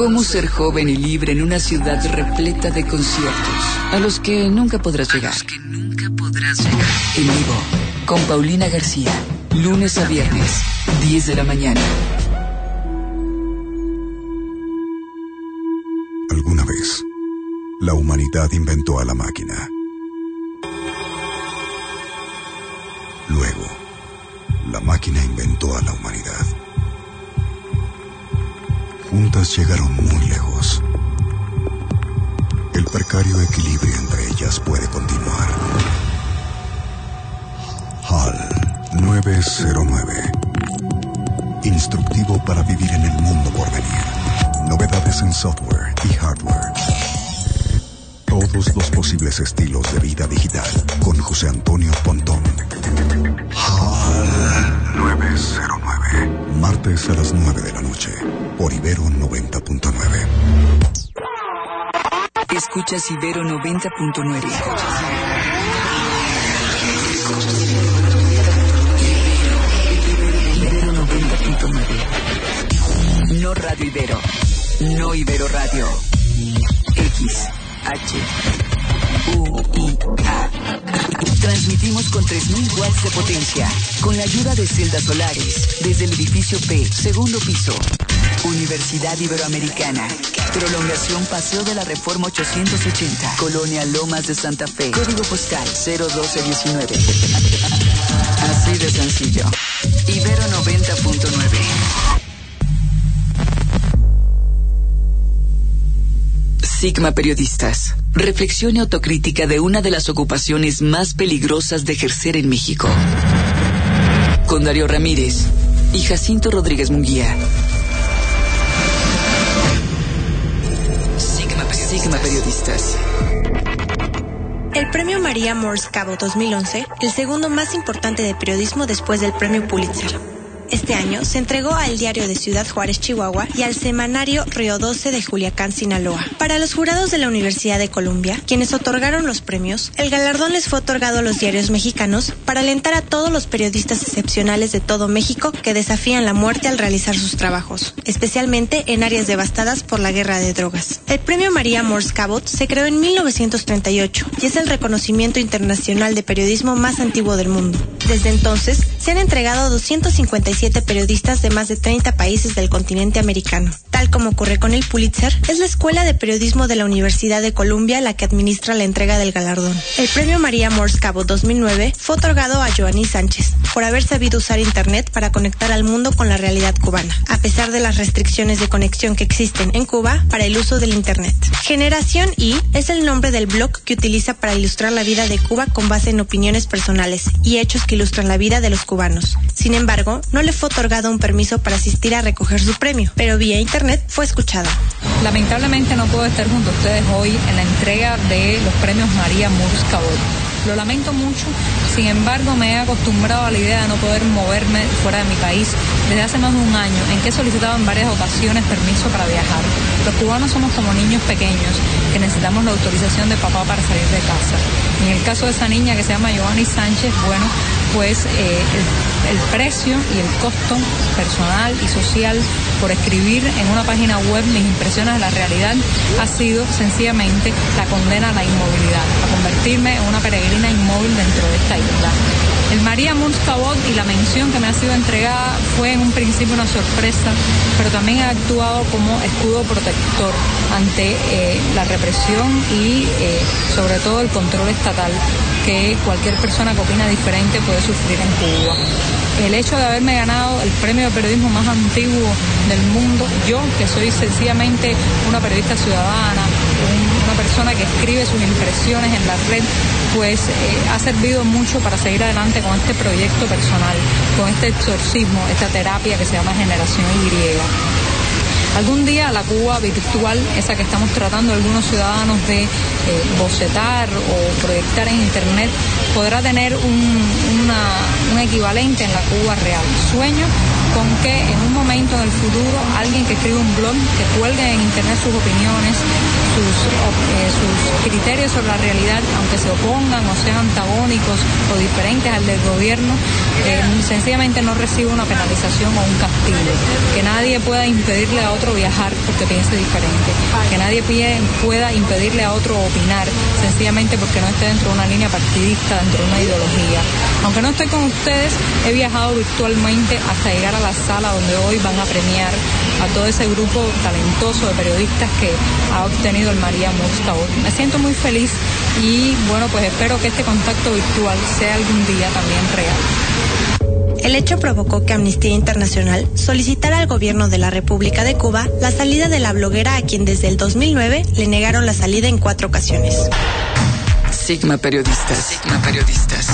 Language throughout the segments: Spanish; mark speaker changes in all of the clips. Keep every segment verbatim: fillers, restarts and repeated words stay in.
Speaker 1: Cómo ser joven y libre en una ciudad repleta de conciertos a los que nunca podrás llegar. A los que nunca podrás llegar. En vivo, con Paulina García, lunes a viernes, diez de la mañana.
Speaker 2: Alguna vez, la humanidad inventó a la máquina. Luego, la máquina inventó a la humanidad. Juntas llegaron muy lejos. El precario equilibrio entre ellas puede continuar. H A L nueve cero nueve. Instructivo para vivir en el mundo por venir. Novedades en software y hardware. Todos los posibles estilos de vida digital con José Antonio Pontón. H A L nueve cero nueve. Martes a las nueve de la noche por Ibero noventa punto nueve.
Speaker 1: Escuchas Ibero noventa punto nueve. Ibero noventa punto nueve. No Radio Ibero. No Ibero Radio. X, H, U, I, A. Transmitimos con tres mil watts de potencia, con la ayuda de celdas solares, desde el edificio P, segundo piso. Universidad Iberoamericana. Prolongación Paseo de la Reforma ochocientos ochenta. Colonia Lomas de Santa Fe. Código postal cero doce diecinueve. Así de sencillo. Ibero noventa punto nueve. Sigma Periodistas. Reflexión y autocrítica de una de las ocupaciones más peligrosas de ejercer en México. Con Darío Ramírez y Jacinto Rodríguez Munguía. Sigma Periodistas. Sigma Periodistas.
Speaker 3: El Premio María Morse Cabot dos mil once, el segundo más importante de periodismo después del Premio Pulitzer. Este año se entregó al Diario de Ciudad Juárez, Chihuahua, y al Semanario Río doce de Culiacán, Sinaloa. Para los jurados de la Universidad de Columbia, quienes otorgaron los premios, el galardón les fue otorgado a los diarios mexicanos para alentar a todos los periodistas excepcionales de todo México que desafían la muerte al realizar sus trabajos, especialmente en áreas devastadas por la guerra de drogas. El Premio María Morse Cabot se creó en mil novecientos treinta y ocho y es el reconocimiento internacional de periodismo más antiguo del mundo. Desde entonces, se han entregado a doscientos cincuenta y siete periodistas de más de treinta países del continente americano. Tal como ocurre con el Pulitzer, es la Escuela de Periodismo de la Universidad de Columbia la que administra la entrega del galardón. El Premio María Morse Cabot dos mil nueve fue otorgado a Joanny Sánchez por haber sabido usar Internet para conectar al mundo con la realidad cubana, a pesar de las restricciones de conexión que existen en Cuba para el uso del Internet. Generación Y es el nombre del blog que utiliza para ilustrar la vida de Cuba con base en opiniones personales y hechos que ilustran la vida de los cubanos. Sin embargo, no le fue otorgado un permiso para asistir a recoger su premio, pero vía Internet fue escuchado.
Speaker 4: Lamentablemente no puedo estar junto a ustedes hoy en la entrega de los premios María Morse Cabot. Lo lamento mucho, sin embargo me he acostumbrado a la idea de no poder moverme fuera de mi país desde hace más de un año, en que he solicitado en varias ocasiones permiso para viajar. Los cubanos somos como niños pequeños que necesitamos la autorización de papá para salir de casa. En el caso de esa niña que se llama Joanny Sánchez, bueno, pues eh, el, el precio y el costo personal y social por escribir en una página web mis impresiones de la realidad ha sido sencillamente la condena a la inmovilidad, a convertirme en una peregrina inmóvil dentro de esta isla. El María Morse Cabot y la mención que me ha sido entregada fue en un principio una sorpresa, pero también ha actuado como escudo protector ante eh, la represión y eh, sobre todo el control estatal que cualquier persona que opina diferente puede sufrir en Cuba. El hecho de haberme ganado el premio de periodismo más antiguo del mundo, yo que soy sencillamente una periodista ciudadana, un, una persona que escribe sus impresiones en la red, pues eh, ha servido mucho para seguir adelante con este proyecto personal, con este exorcismo, esta terapia que se llama Generación Y. Algún día la Cuba virtual, esa que estamos tratando algunos ciudadanos de eh, bocetar o proyectar en Internet, podrá tener un, una, un equivalente en la Cuba real. Sueño con que en un momento en el futuro alguien que escribe un blog, que cuelgue en internet sus opiniones, sus, eh, sus criterios sobre la realidad, aunque se opongan o sean antagónicos o diferentes al del gobierno, eh, sencillamente no recibe una penalización o un castigo. Que nadie pueda impedirle a otro viajar porque piense diferente. Que nadie pide, pueda impedirle a otro opinar, sencillamente porque no esté dentro de una línea partidista, dentro de una ideología. Aunque no estoy con ustedes, he viajado virtualmente hasta llegar a la sala donde hoy van a premiar a todo ese grupo talentoso de periodistas que ha obtenido el María Moores Cabot. Me siento muy feliz y bueno, pues espero que este contacto virtual sea algún día también real.
Speaker 3: El hecho provocó que Amnistía Internacional solicitara al gobierno de la República de Cuba la salida de la bloguera a quien desde el dos mil nueve le negaron la salida en cuatro ocasiones.
Speaker 1: Sigma Periodistas. Sigma Periodistas.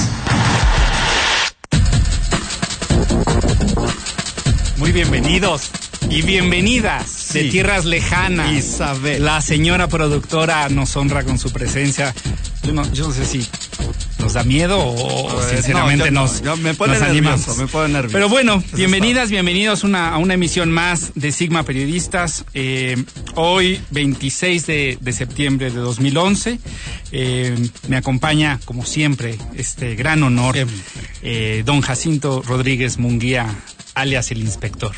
Speaker 5: Muy bienvenidos y bienvenidas sí. de tierras lejanas.
Speaker 6: Isabel.
Speaker 5: La señora productora nos honra con su presencia. Yo no, yo no sé si nos da miedo o pues, sinceramente no, nos,
Speaker 6: no, me pone
Speaker 5: nos
Speaker 6: nervioso,
Speaker 5: animamos.
Speaker 6: Me pone nervioso.
Speaker 5: Pero bueno, Eso bienvenidas, bienvenidos una, a una emisión más de Sigma Periodistas. Eh, hoy, veintiséis de septiembre de dos mil once, eh, me acompaña, como siempre, este gran honor, eh, don Jacinto Rodríguez Munguía, alias el inspector.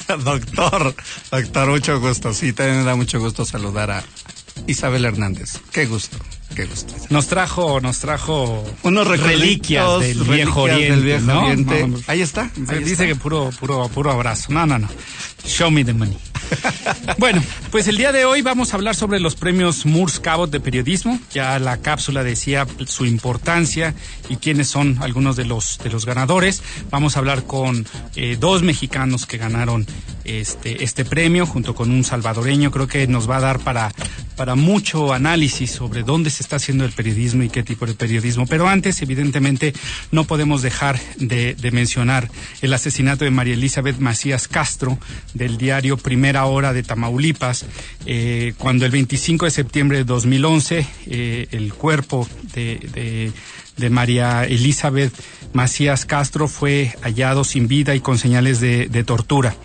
Speaker 6: Doctor, doctor, mucho gusto. Sí, también me da mucho gusto saludar a Isabel Hernández. Qué gusto, qué gusto.
Speaker 5: Nos trajo, nos trajo
Speaker 6: unos
Speaker 5: reliquias del
Speaker 6: reliquias
Speaker 5: viejo oriente,
Speaker 6: del viejo
Speaker 5: ¿no?
Speaker 6: oriente.
Speaker 5: No,
Speaker 6: ahí está.
Speaker 5: Se
Speaker 6: ahí
Speaker 5: dice
Speaker 6: está.
Speaker 5: que puro, puro, puro abrazo. No, no, no. Show me the money. Bueno, pues el día de hoy vamos a hablar sobre los premios Moores Cabot de periodismo. Ya la cápsula decía su importancia y quiénes son algunos de los de los ganadores. Vamos a hablar con eh, dos mexicanos que ganaron este este premio junto con un salvadoreño. Creo que nos va a dar para para mucho análisis sobre dónde se está haciendo el periodismo y qué tipo de periodismo. Pero antes, evidentemente, no podemos dejar de, de mencionar el asesinato de María Elizabeth Macías Castro del diario Primera Hora de Tamaulipas, eh, cuando el veinticinco de septiembre de dos mil once eh, el cuerpo de, de, de María Elizabeth Macías Castro fue hallado sin vida y con señales de, de tortura.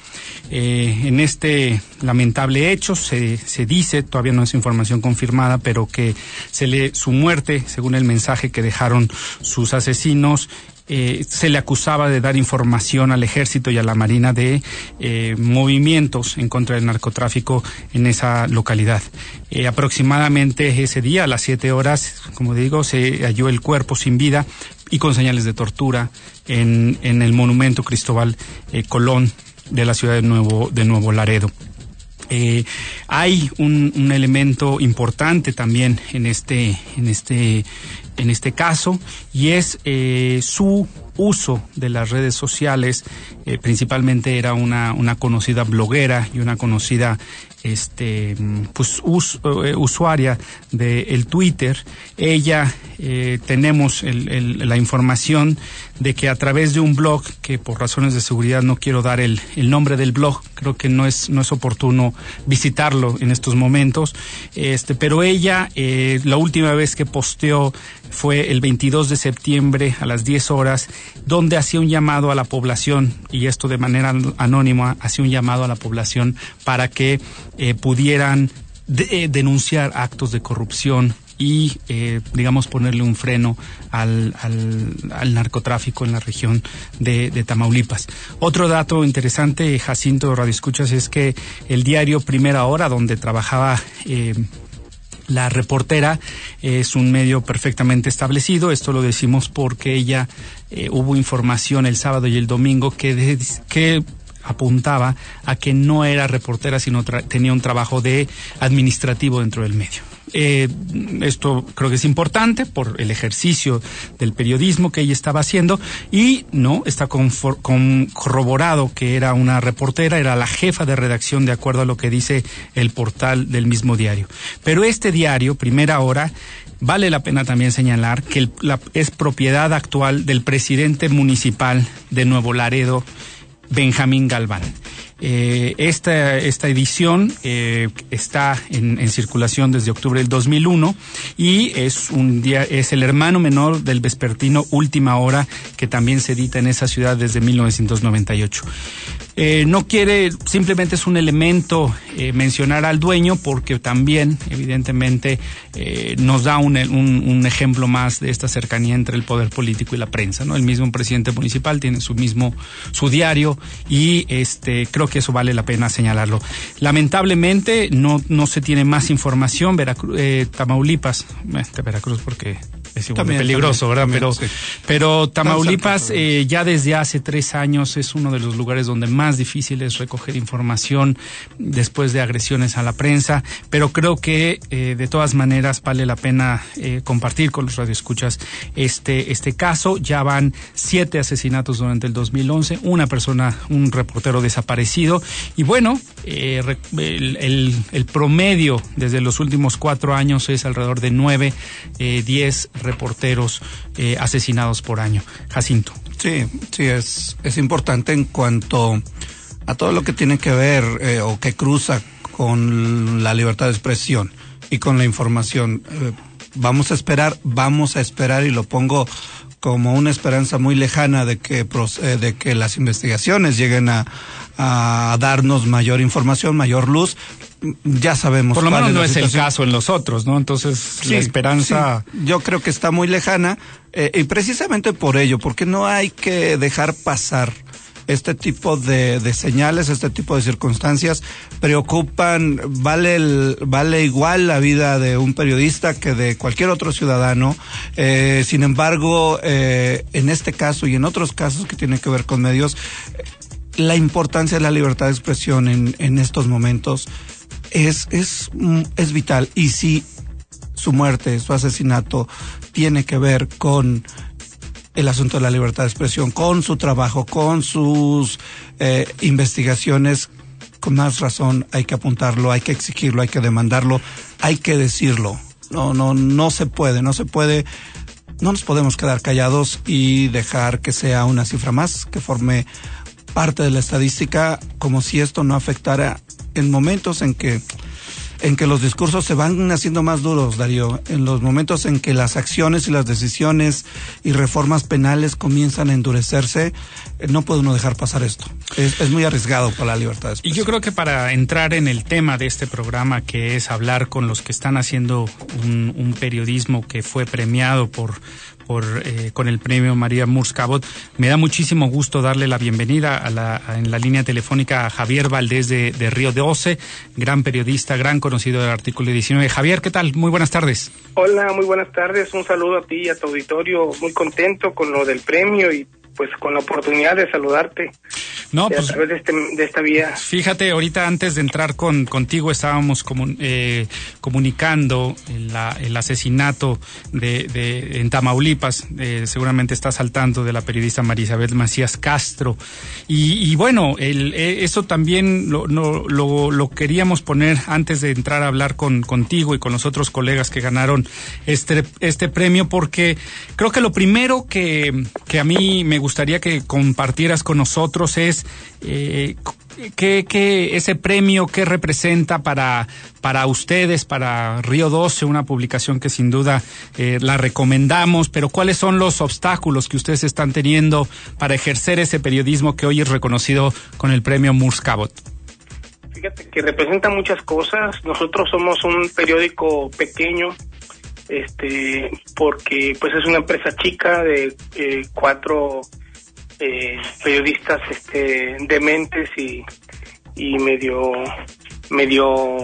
Speaker 5: Eh, en este lamentable hecho se, se dice, todavía no es información confirmada, pero que se le, su muerte, según el mensaje que dejaron sus asesinos, Eh, se le acusaba de dar información al ejército y a la marina de eh, movimientos en contra del narcotráfico en esa localidad. Eh, aproximadamente ese día, a las siete horas, como digo, se halló el cuerpo sin vida y con señales de tortura en, en el monumento Cristóbal eh, Colón de la ciudad de Nuevo, de Nuevo Laredo. Eh, hay un, un elemento importante también en este, en este, en este caso, y es eh, su uso de las redes sociales. Eh, principalmente era una, una conocida bloguera y una conocida este pues us, uh, usuaria de el Twitter. Ella eh, tenemos el, el, la información de que a través de un blog, que por razones de seguridad no quiero dar el, el nombre del blog, creo que no es no es oportuno visitarlo en estos momentos, este pero ella eh, la última vez que posteó fue el veintidós de septiembre a las diez horas, donde hacía un llamado a la población, y esto de manera anónima, hacía un llamado a la población para que eh, pudieran de, eh, denunciar actos de corrupción y, eh, digamos, ponerle un freno al, al, al narcotráfico en la región de, de Tamaulipas. Otro dato interesante, Jacinto radioescuchas, es que el diario Primera Hora, donde trabajaba eh, la reportera, es un medio perfectamente establecido. Esto lo decimos porque ella eh, hubo información el sábado y el domingo que, de, que apuntaba a que no era reportera, sino tra- tenía un trabajo de administrativo dentro del medio. Eh, esto creo que es importante por el ejercicio del periodismo que ella estaba haciendo, y no está confor- con, corroborado que era una reportera, era la jefa de redacción de acuerdo a lo que dice el portal del mismo diario. Pero este diario, Primera Hora, vale la pena también señalar que el, la, es propiedad actual del presidente municipal de Nuevo Laredo, Benjamín Galván. Eh, esta, esta edición eh, está en, en circulación desde octubre del dos mil uno y es un día, es el hermano menor del vespertino Última Hora, que también se edita en esa ciudad desde mil novecientos noventa y ocho. Eh, no quiere, simplemente es un elemento eh, mencionar al dueño, porque también, evidentemente, eh, nos da un, un, un ejemplo más de esta cercanía entre el poder político y la prensa, ¿no? El mismo presidente municipal tiene su mismo, su diario, y este, creo que eso vale la pena señalarlo. Lamentablemente, no, no se tiene más información. Veracruz, eh, Tamaulipas, eh, de Veracruz, porque es igual también, de peligroso, también, ¿verdad? También, pero, sí. pero Tamaulipas eh, ya desde hace tres años es uno de los lugares donde más difícil es recoger información después de agresiones a la prensa, pero creo que eh, de todas maneras vale la pena eh, compartir con los radioescuchas este, este caso. Ya van siete asesinatos durante el dos mil once, una persona, un reportero desaparecido, y bueno, eh, el, el, el promedio desde los últimos cuatro años es alrededor de nueve, eh, diez reporteros eh, asesinados por año. Jacinto.
Speaker 6: Sí, sí, es, es importante en cuanto a todo lo que tiene que ver eh, o que cruza con la libertad de expresión y con la información. Eh, vamos a esperar, vamos a esperar, y lo pongo como una esperanza muy lejana de que, eh, de que las investigaciones lleguen a, a darnos mayor información, mayor luz. Ya sabemos.
Speaker 5: Por lo menos no es el caso en los otros, ¿no? Entonces, sí, la esperanza...
Speaker 6: Sí, yo creo que está muy lejana, eh, y precisamente por ello, porque no hay que dejar pasar este tipo de, de señales, este tipo de circunstancias. Preocupan, vale el, vale igual la vida de un periodista que de cualquier otro ciudadano. Eh, sin embargo, eh, en este caso y en otros casos que tienen que ver con medios, la importancia de la libertad de expresión en, en estos momentos es, es, es vital. Y si su muerte, su asesinato tiene que ver con el asunto de la libertad de expresión, con su trabajo, con sus eh, investigaciones, con más razón hay que apuntarlo, hay que exigirlo, hay que demandarlo, hay que decirlo. No, no, no se puede, no se puede, no nos podemos quedar callados y dejar que sea una cifra más, que forme parte de la estadística, como si esto no afectara en momentos en que en que los discursos se van haciendo más duros, Darío, en los momentos en que las acciones y las decisiones y reformas penales comienzan a endurecerse. No puede uno dejar pasar esto. Es, es muy arriesgado para la libertad de expresión.
Speaker 5: Y yo creo que para entrar en el tema de este programa, que es hablar con los que están haciendo un, un periodismo que fue premiado por Por, eh, con el premio María Murs Cabot, me da muchísimo gusto darle la bienvenida a la, a, en la línea telefónica a Javier Valdés de, de Río doce, gran periodista, gran conocido del artículo diecinueve. Javier, ¿qué tal? Muy buenas tardes.
Speaker 7: Hola, muy buenas tardes. Un saludo a ti y a tu auditorio. Muy contento con lo del premio y pues con la oportunidad de saludarte.
Speaker 5: No, pues,
Speaker 7: a través de, este, de esta vía.
Speaker 5: Fíjate, ahorita antes de entrar con contigo estábamos comun, eh, comunicando el, la, el asesinato de, de en Tamaulipas. Eh, seguramente estás al tanto de la periodista María Isabel Macías Castro. Y, y bueno, el, eh, eso también lo, no, lo, lo queríamos poner antes de entrar a hablar con contigo y con los otros colegas que ganaron este, este premio, porque creo que lo primero que, que a mí me gustaría que compartieras con nosotros es Eh, ¿qué, qué ese premio qué representa para para ustedes, para Río doce, una publicación que sin duda eh, la recomendamos, pero cuáles son los obstáculos que ustedes están teniendo para ejercer ese periodismo que hoy es reconocido con el premio Murs Cabot?
Speaker 7: Fíjate que representa muchas cosas. Nosotros somos un periódico pequeño, este, porque pues es una empresa chica de eh, cuatro Eh, periodistas este dementes y y medio medio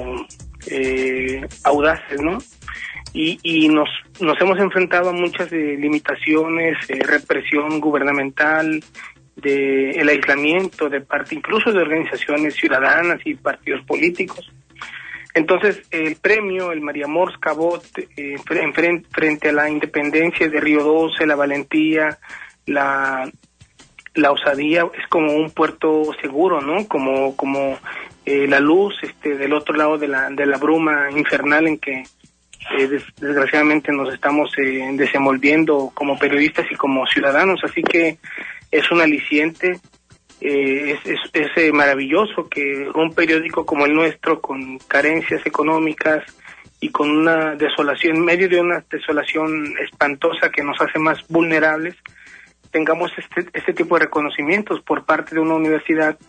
Speaker 7: eh, audaces, ¿no? Y y nos nos hemos enfrentado a muchas eh, limitaciones, eh, represión gubernamental, de el aislamiento de parte incluso de organizaciones ciudadanas y partidos políticos. Entonces el premio, el María Murs Cabot, eh, frente, frente a la independencia de Río doce, la valentía, la la osadía, es como un puerto seguro, ¿no? Como como eh, la luz este del otro lado de la de la bruma infernal en que eh, des, desgraciadamente nos estamos eh, desenvolviendo como periodistas y como ciudadanos. Así que es un aliciente, eh, es, es, es eh, maravilloso que un periódico como el nuestro, con carencias económicas y con una desolación, en medio de una desolación espantosa que nos hace más vulnerables, tengamos este este tipo de reconocimientos por parte de una universidad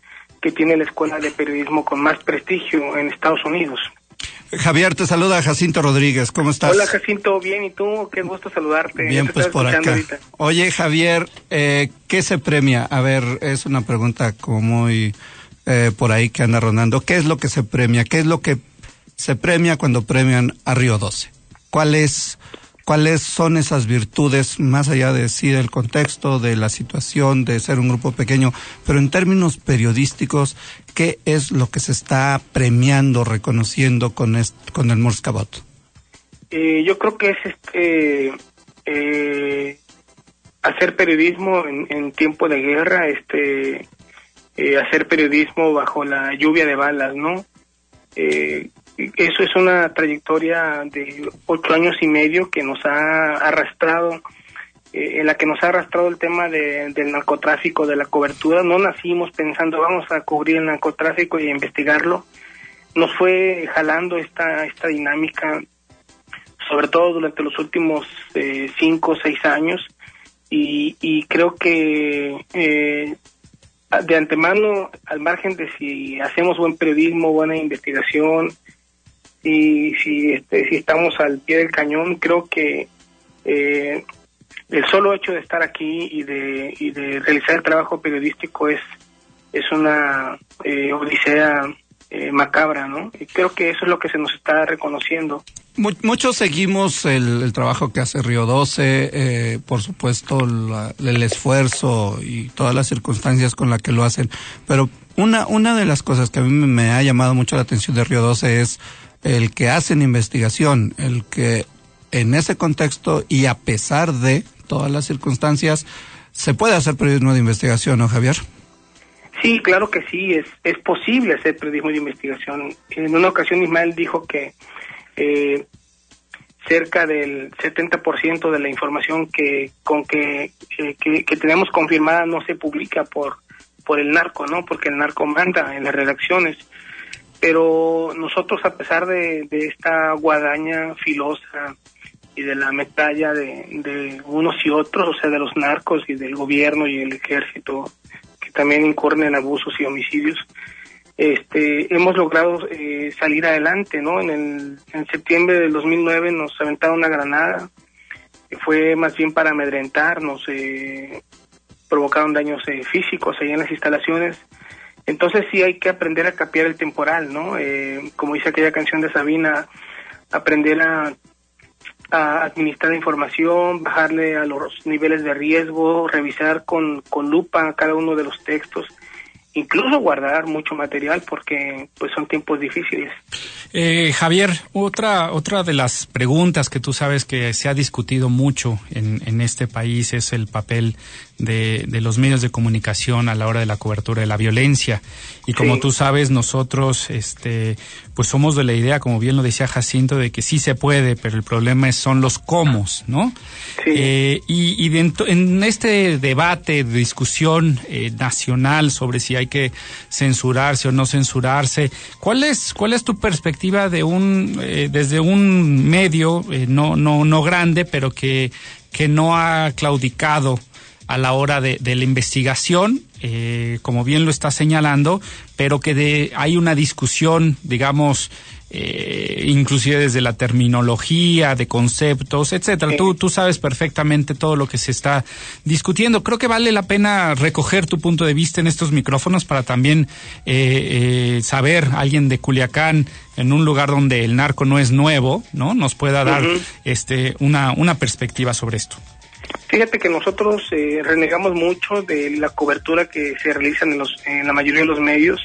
Speaker 7: que tiene la escuela de periodismo con más prestigio en Estados Unidos.
Speaker 6: Javier, te saluda Jacinto Rodríguez, ¿cómo estás?
Speaker 7: Hola Jacinto, bien, ¿y tú? Qué gusto saludarte.
Speaker 6: Bien, pues por acá. Ahorita. Oye Javier, eh, ¿qué se premia? A ver, es una pregunta como muy eh, por ahí que anda rondando. ¿Qué es lo que se premia? ¿Qué es lo que se premia cuando premian a Río doce? ¿Cuál es, ¿Cuáles son esas virtudes, más allá de sí del contexto, de la situación, de ser un grupo pequeño, pero en términos periodísticos, qué es lo que se está premiando, reconociendo con este, con el Moors Cabot?
Speaker 7: Eh, yo creo que es este eh, hacer periodismo en, en tiempo de guerra, este eh, hacer periodismo bajo la lluvia de balas, ¿no? Eh, Eso es una trayectoria de ocho años y medio que nos ha arrastrado, eh, en la que nos ha arrastrado el tema de, del narcotráfico, de la cobertura. No nacimos pensando vamos a cubrir el narcotráfico y a investigarlo. Nos fue jalando esta esta dinámica, sobre todo durante los últimos eh, cinco o seis años, y, y creo que eh, de antemano, al margen de si hacemos buen periodismo, buena investigación, y si este, si estamos al pie del cañón, creo que eh, el solo hecho de estar aquí y de y de realizar el trabajo periodístico es es una eh, odisea eh, macabra, ¿no? Y creo que eso es lo que se nos está reconociendo.
Speaker 6: Muchos seguimos el, el trabajo que hace Río doce, eh, por supuesto la, el esfuerzo y todas las circunstancias con las que lo hacen, pero una una de las cosas que a mí me ha llamado mucho la atención de Río doce es el que hacen investigación, el que en ese contexto y a pesar de todas las circunstancias se puede hacer periodismo de investigación, ¿no, Javier?
Speaker 7: Sí, claro que sí, es es posible hacer periodismo de investigación. En una ocasión Ismael dijo que eh, cerca del setenta por ciento de la información que con que, eh, que que tenemos confirmada no se publica por por el narco, ¿no? Porque el narco manda en las redacciones. Pero nosotros, a pesar de, de esta guadaña filosa y de la metralla de, de unos y otros, o sea, de los narcos y del gobierno y el ejército, que también incurren en abusos y homicidios, este, hemos logrado eh, salir adelante, ¿no? En, el, en septiembre del dos mil nueve nos aventaron una granada, que fue más bien para amedrentarnos, eh, provocaron daños eh, físicos ahí en las instalaciones. Entonces sí hay que aprender a capear el temporal, ¿no? Eh, como dice aquella canción de Sabina, aprender a, a administrar la información, bajarle a los niveles de riesgo, revisar con, con lupa cada uno de los textos, incluso guardar mucho material porque pues son tiempos difíciles.
Speaker 5: Eh, Javier, otra otra de las preguntas que tú sabes que se ha discutido mucho en, en este país es el papel de, de los medios de comunicación a la hora de la cobertura de la violencia. Y como sí. tú sabes, nosotros este pues somos de la idea, como bien lo decía Jacinto, de que sí se puede, pero el problema es, son los cómo, ¿no? Sí. Eh, y y dentro, en este debate, discusión eh, nacional sobre si hay que censurarse o no censurarse, ¿cuál es cuál es tu perspectiva de un eh, desde un medio eh, no no no grande, pero que que no ha claudicado a la hora de, de la investigación, eh, como bien lo está señalando, pero que de, hay una discusión, digamos, eh, inclusive desde la terminología, de conceptos, etcétera. Sí. Tú, tú sabes perfectamente todo lo que se está discutiendo. Creo que vale la pena recoger tu punto de vista en estos micrófonos para también eh, eh, saber, alguien de Culiacán, en un lugar donde el narco no es nuevo, ¿no? Nos pueda dar uh-huh. este una una perspectiva sobre esto.
Speaker 7: Fíjate que nosotros eh, renegamos mucho de la cobertura que se realiza en, los, en la mayoría de los medios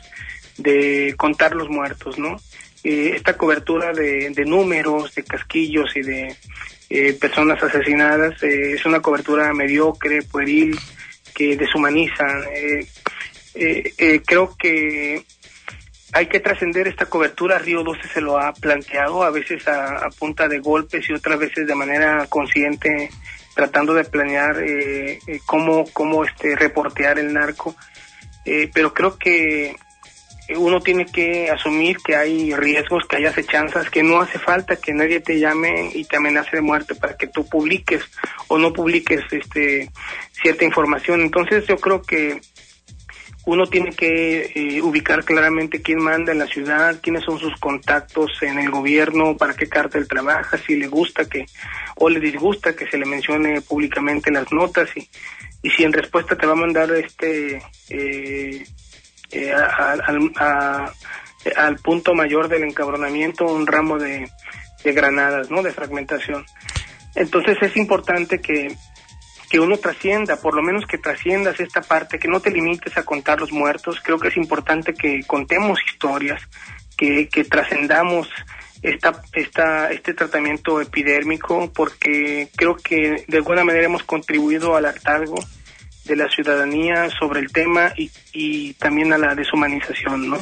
Speaker 7: de contar los muertos, ¿no? Eh, esta cobertura de, de números, de casquillos y de eh, personas asesinadas eh, es una cobertura mediocre, pueril, que deshumaniza. Eh, eh, eh, creo que hay que trascender esta cobertura. Río doce se lo ha planteado, a veces a, a punta de golpes y otras veces de manera consciente, tratando de planear eh, eh, cómo cómo este reportear el narco, eh, pero creo que uno tiene que asumir que hay riesgos, que hay acechanzas, que no hace falta que nadie te llame y te amenace de muerte para que tú publiques o no publiques este cierta información. Entonces yo creo que uno tiene que eh, ubicar claramente quién manda en la ciudad, quiénes son sus contactos en el gobierno, para qué cártel trabaja, si le gusta que o le disgusta que se le mencione públicamente las notas, y, y si en respuesta te va a mandar este eh, eh, a, a, a, al punto mayor del encabronamiento un ramo de, de granadas, ¿no? De fragmentación. Entonces es importante que que uno trascienda, por lo menos que trasciendas esta parte, que no te limites a contar los muertos. Creo que es importante que contemos historias, que, que trascendamos esta, esta, este tratamiento epidérmico, porque creo que de alguna manera hemos contribuido al hartazgo de la ciudadanía sobre el tema y, y también a la deshumanización, ¿no?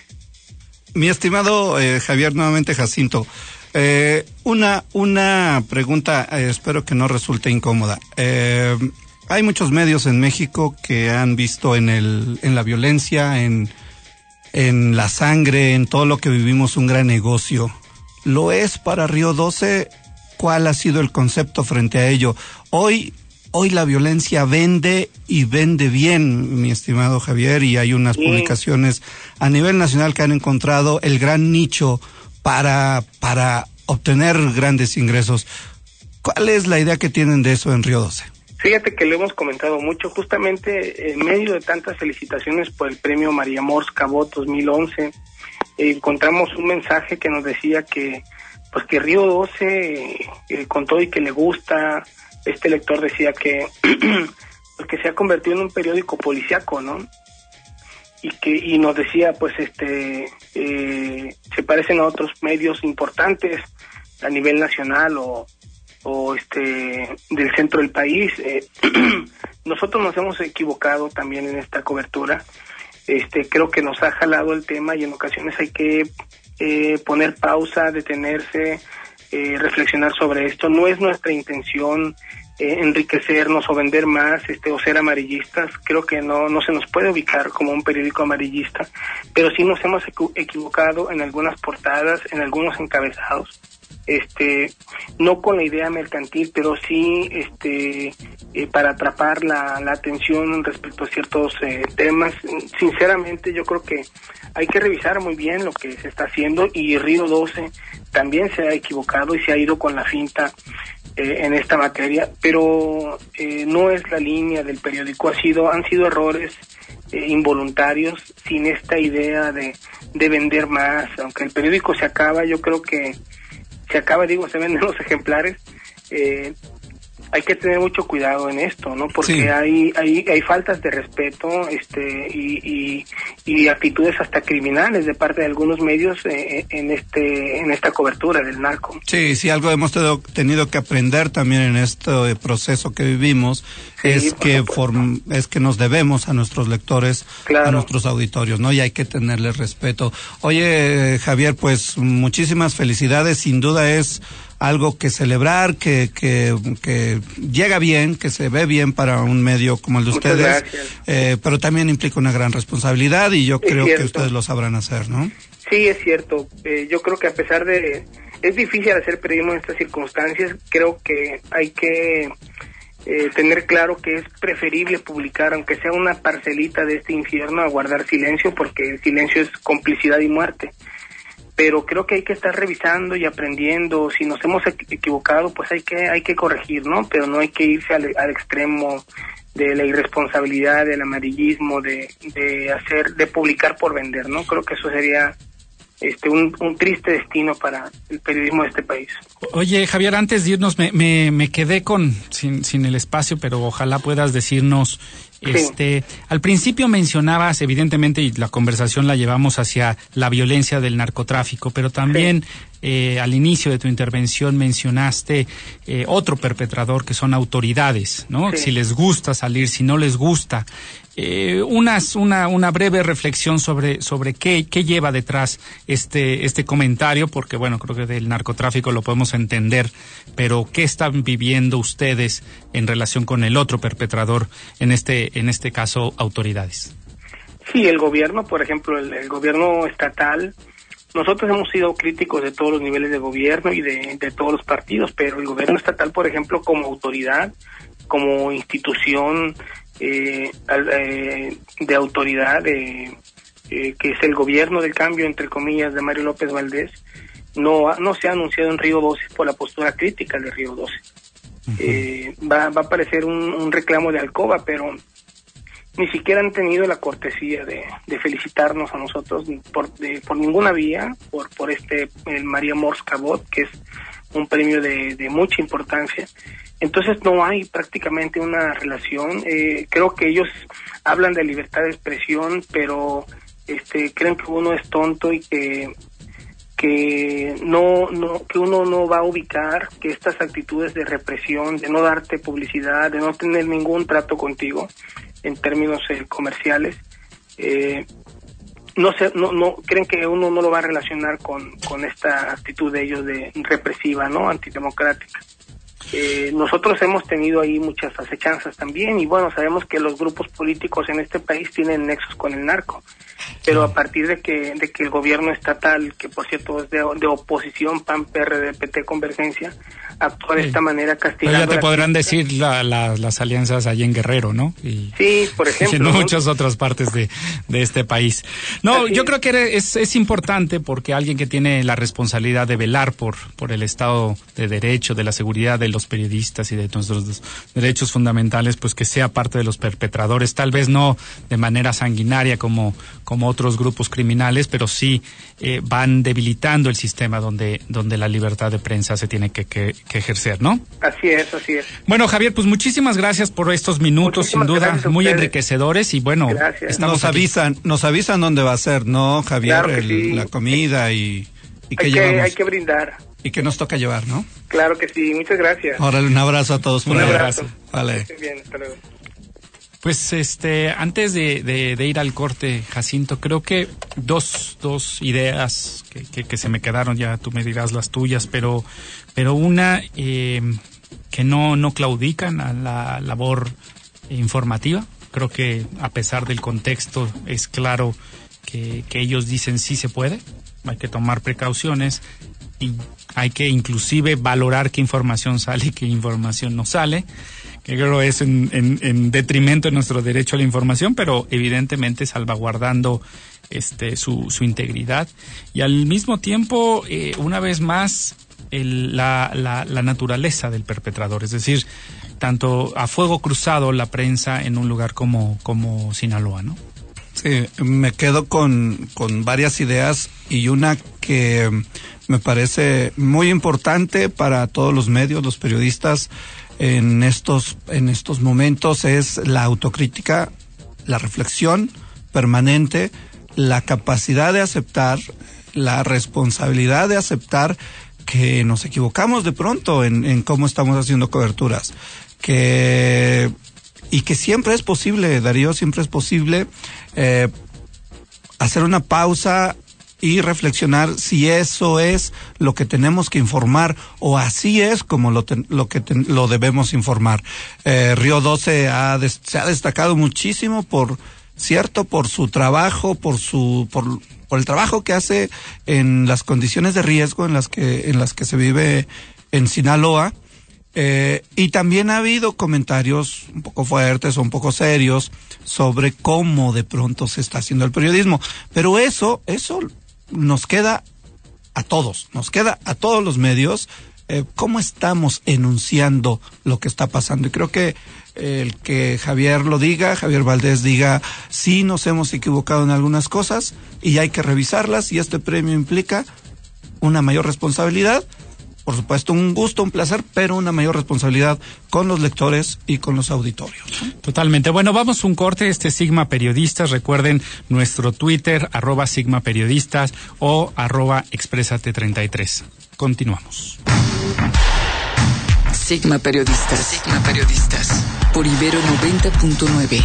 Speaker 6: Mi estimado eh, Javier, nuevamente Jacinto, Eh, una una pregunta, eh, espero que no resulte incómoda. Eh, hay muchos medios en México que han visto en el en la violencia, en en la sangre, en todo lo que vivimos un gran negocio. ¿Lo es para Río doce? ¿Cuál ha sido el concepto frente a ello? Hoy hoy la violencia vende y vende bien, mi estimado Javier, y hay unas sí. publicaciones a nivel nacional que han encontrado el gran nicho para para obtener grandes ingresos. ¿Cuál es la idea que tienen de eso en Río doce?
Speaker 7: Fíjate que lo hemos comentado mucho, justamente en medio de tantas felicitaciones por el premio María Mors Cabot dos mil once, eh, encontramos un mensaje que nos decía que pues que Río doce, eh, con todo y que le gusta, este lector decía que pues que se ha convertido en un periódico policíaco, ¿no? y que y nos decía pues este eh, se parecen a otros medios importantes a nivel nacional o o este del centro del país. eh, nosotros nos hemos equivocado también en esta cobertura. Este creo que nos ha jalado el tema y en ocasiones hay que eh, poner pausa, detenerse, eh, reflexionar sobre esto. No es nuestra intención Eh, enriquecernos o vender más, este, o ser amarillistas. Creo que no no se nos puede ubicar como un periódico amarillista, pero sí nos hemos equ- equivocado en algunas portadas, en algunos encabezados, este, no con la idea mercantil, pero sí, este, eh, para atrapar la, la atención respecto a ciertos eh, temas. Sinceramente, yo creo que hay que revisar muy bien lo que se está haciendo, y Río doce también se ha equivocado y se ha ido con la finta Eh, en esta materia, pero eh, no es la línea del periódico. Ha sido, han sido errores eh, involuntarios, sin esta idea de, de vender más. Aunque el periódico se acaba, yo creo que se acaba, digo, se venden los ejemplares. Eh, hay que tener mucho cuidado en esto, ¿no? Porque sí. hay, hay hay faltas de respeto, este y, y y actitudes hasta criminales de parte de algunos medios eh, en este en esta cobertura del narco.
Speaker 6: Sí, sí, algo hemos tenido que aprender también en este proceso que vivimos, sí, es que form, es que nos debemos a nuestros lectores, claro, a nuestros auditorios, ¿no? Y hay que tenerles respeto. Oye, Javier, pues muchísimas felicidades, sin duda es algo que celebrar, que que que llega bien, que se ve bien para un medio como el de
Speaker 7: Muchas
Speaker 6: ustedes,
Speaker 7: eh,
Speaker 6: pero también implica una gran responsabilidad y yo
Speaker 7: es
Speaker 6: creo
Speaker 7: cierto.
Speaker 6: que ustedes lo sabrán hacer, ¿no?
Speaker 7: Sí, es cierto. Eh, yo creo que a pesar de... Es difícil hacer periodismo en estas circunstancias. Creo que hay que eh, tener claro que es preferible publicar, aunque sea una parcelita de este infierno, a guardar silencio, porque el silencio es complicidad y muerte. Pero creo que hay que estar revisando y aprendiendo. Si nos hemos equivocado, pues hay que hay que corregir, ¿no? Pero no hay que irse al, al extremo de la irresponsabilidad, del amarillismo, de de hacer, de publicar por vender, ¿no? Creo que eso sería este un, un triste destino para el periodismo de este país.
Speaker 5: Oye, Javier, antes de irnos, me me, me quedé con sin sin el espacio, pero ojalá puedas decirnos. Este, sí. Al principio mencionabas, evidentemente, y la conversación la llevamos hacia la violencia del narcotráfico, pero también sí. eh, al inicio de tu intervención mencionaste eh, otro perpetrador, que son autoridades, ¿no? Sí. Si les gusta salir, si no les gusta. Eh, unas, una, una breve reflexión sobre, sobre qué, qué lleva detrás este, este comentario, porque bueno, creo que del narcotráfico lo podemos entender, pero ¿qué están viviendo ustedes en relación con el otro perpetrador, en este, en este caso, autoridades?
Speaker 7: Sí, el gobierno, por ejemplo, el, el gobierno estatal, nosotros hemos sido críticos de todos los niveles de gobierno y de, de todos los partidos, pero el gobierno estatal, por ejemplo, como autoridad, como institución, eh, al, eh, de autoridad, de, eh, que es el gobierno del cambio, entre comillas, de Mario López Valdés, no, no se ha anunciado en Río doce por la postura crítica de Río doce. Uh-huh. Eh, va, va a aparecer un, un reclamo de Alcoba, pero ni siquiera han tenido la cortesía de, de felicitarnos a nosotros por, de, por ninguna vía, por, por este, el María Mors Cabot, que es un premio de, de mucha importancia. Entonces no hay prácticamente una relación. Eh, creo que ellos hablan de libertad de expresión, pero este creen que uno es tonto y que que no no que uno no va a ubicar que estas actitudes de represión, de no darte publicidad, de no tener ningún trato contigo en términos eh, comerciales, eh, no sé, no no creen que uno no lo va a relacionar con con esta actitud de ellos de represiva, ¿no? Antidemocrática. Eh, nosotros hemos tenido ahí muchas acechanzas también, y bueno, sabemos que los grupos políticos en este país tienen nexos con el narco, pero a partir de que de que el gobierno estatal, que por cierto es de, de oposición, P A N, P R D, P T, Convergencia, actúa de sí. esta manera castigando.
Speaker 5: Pero ya te podrán decir la, la, las alianzas allí en Guerrero, ¿no? Y,
Speaker 7: sí, por ejemplo.
Speaker 5: Y en
Speaker 7: ¿no?
Speaker 5: muchas otras partes de, de este país. No, Así yo es. creo que es, es importante porque alguien que tiene la responsabilidad de velar por, por el Estado de Derecho, de la seguridad de los periodistas y de nuestros derechos fundamentales, pues que sea parte de los perpetradores, tal vez no de manera sanguinaria como, como otros grupos criminales, pero sí eh, van debilitando el sistema donde, donde la libertad de prensa se tiene que, que, que ejercer, ¿no?
Speaker 7: Así es, así es.
Speaker 5: Bueno, Javier, pues muchísimas gracias por estos minutos, muchísimas sin duda muy enriquecedores, y bueno,
Speaker 6: nos avisan, nos avisan dónde va a ser, ¿no, Javier?
Speaker 7: Claro
Speaker 6: el,
Speaker 7: sí.
Speaker 6: La comida y, y qué
Speaker 7: hay
Speaker 6: llevamos.
Speaker 7: Que, hay que brindar.
Speaker 6: Y que nos toca llevar, ¿no?
Speaker 7: Claro que sí, muchas gracias.
Speaker 6: Órale, un abrazo a todos.
Speaker 5: Un abrazo.
Speaker 6: Vale.
Speaker 7: Bien, hasta luego.
Speaker 5: Pues este, antes de, de, de ir al corte, Jacinto, creo que dos, dos ideas que, que, que se me quedaron, ya tú me dirás las tuyas, pero, pero una eh, que no, no claudican a la labor informativa. Creo que a pesar del contexto es claro que, que ellos dicen sí se puede, hay que tomar precauciones y hay que inclusive valorar qué información sale y qué información no sale, que creo es en, en, en detrimento de nuestro derecho a la información, pero evidentemente salvaguardando este su, su integridad. Y al mismo tiempo, eh, una vez más, el, la, la, la naturaleza del perpetrador, es decir, tanto a fuego cruzado la prensa en un lugar como, como Sinaloa, ¿no?
Speaker 6: Sí, me quedo con, con varias ideas, y una que me parece muy importante para todos los medios, los periodistas, en estos, en estos momentos es la autocrítica, la reflexión permanente, la capacidad de aceptar, la responsabilidad de aceptar que nos equivocamos de pronto en, en cómo estamos haciendo coberturas, que y que siempre es posible, Darío, siempre es posible eh, hacer una pausa y reflexionar si eso es lo que tenemos que informar o así es como lo, te, lo que te, lo debemos informar. Eh, Río doce ha des, se ha destacado muchísimo por, cierto, por su trabajo, por su, por, por el trabajo que hace en las condiciones de riesgo en las que, en las que se vive en Sinaloa. Eh, y también ha habido comentarios un poco fuertes o un poco serios sobre cómo de pronto se está haciendo el periodismo. Pero eso, eso nos queda a todos, nos queda a todos los medios, eh, cómo estamos enunciando lo que está pasando. Y creo que eh, el que Javier lo diga, Javier Valdés diga, sí nos hemos equivocado en algunas cosas y hay que revisarlas, y este premio implica una mayor responsabilidad. Por supuesto, un gusto, un placer, pero una mayor responsabilidad con los lectores y con los auditorios.
Speaker 5: Totalmente. Bueno, vamos a un corte. Este es Sigma Periodistas. Recuerden nuestro Twitter, arroba Sigma Periodistas o arroba Exprésate treinta y tres. Continuamos.
Speaker 1: Sigma Periodistas. Sigma Periodistas. Por Ibero noventa punto nueve.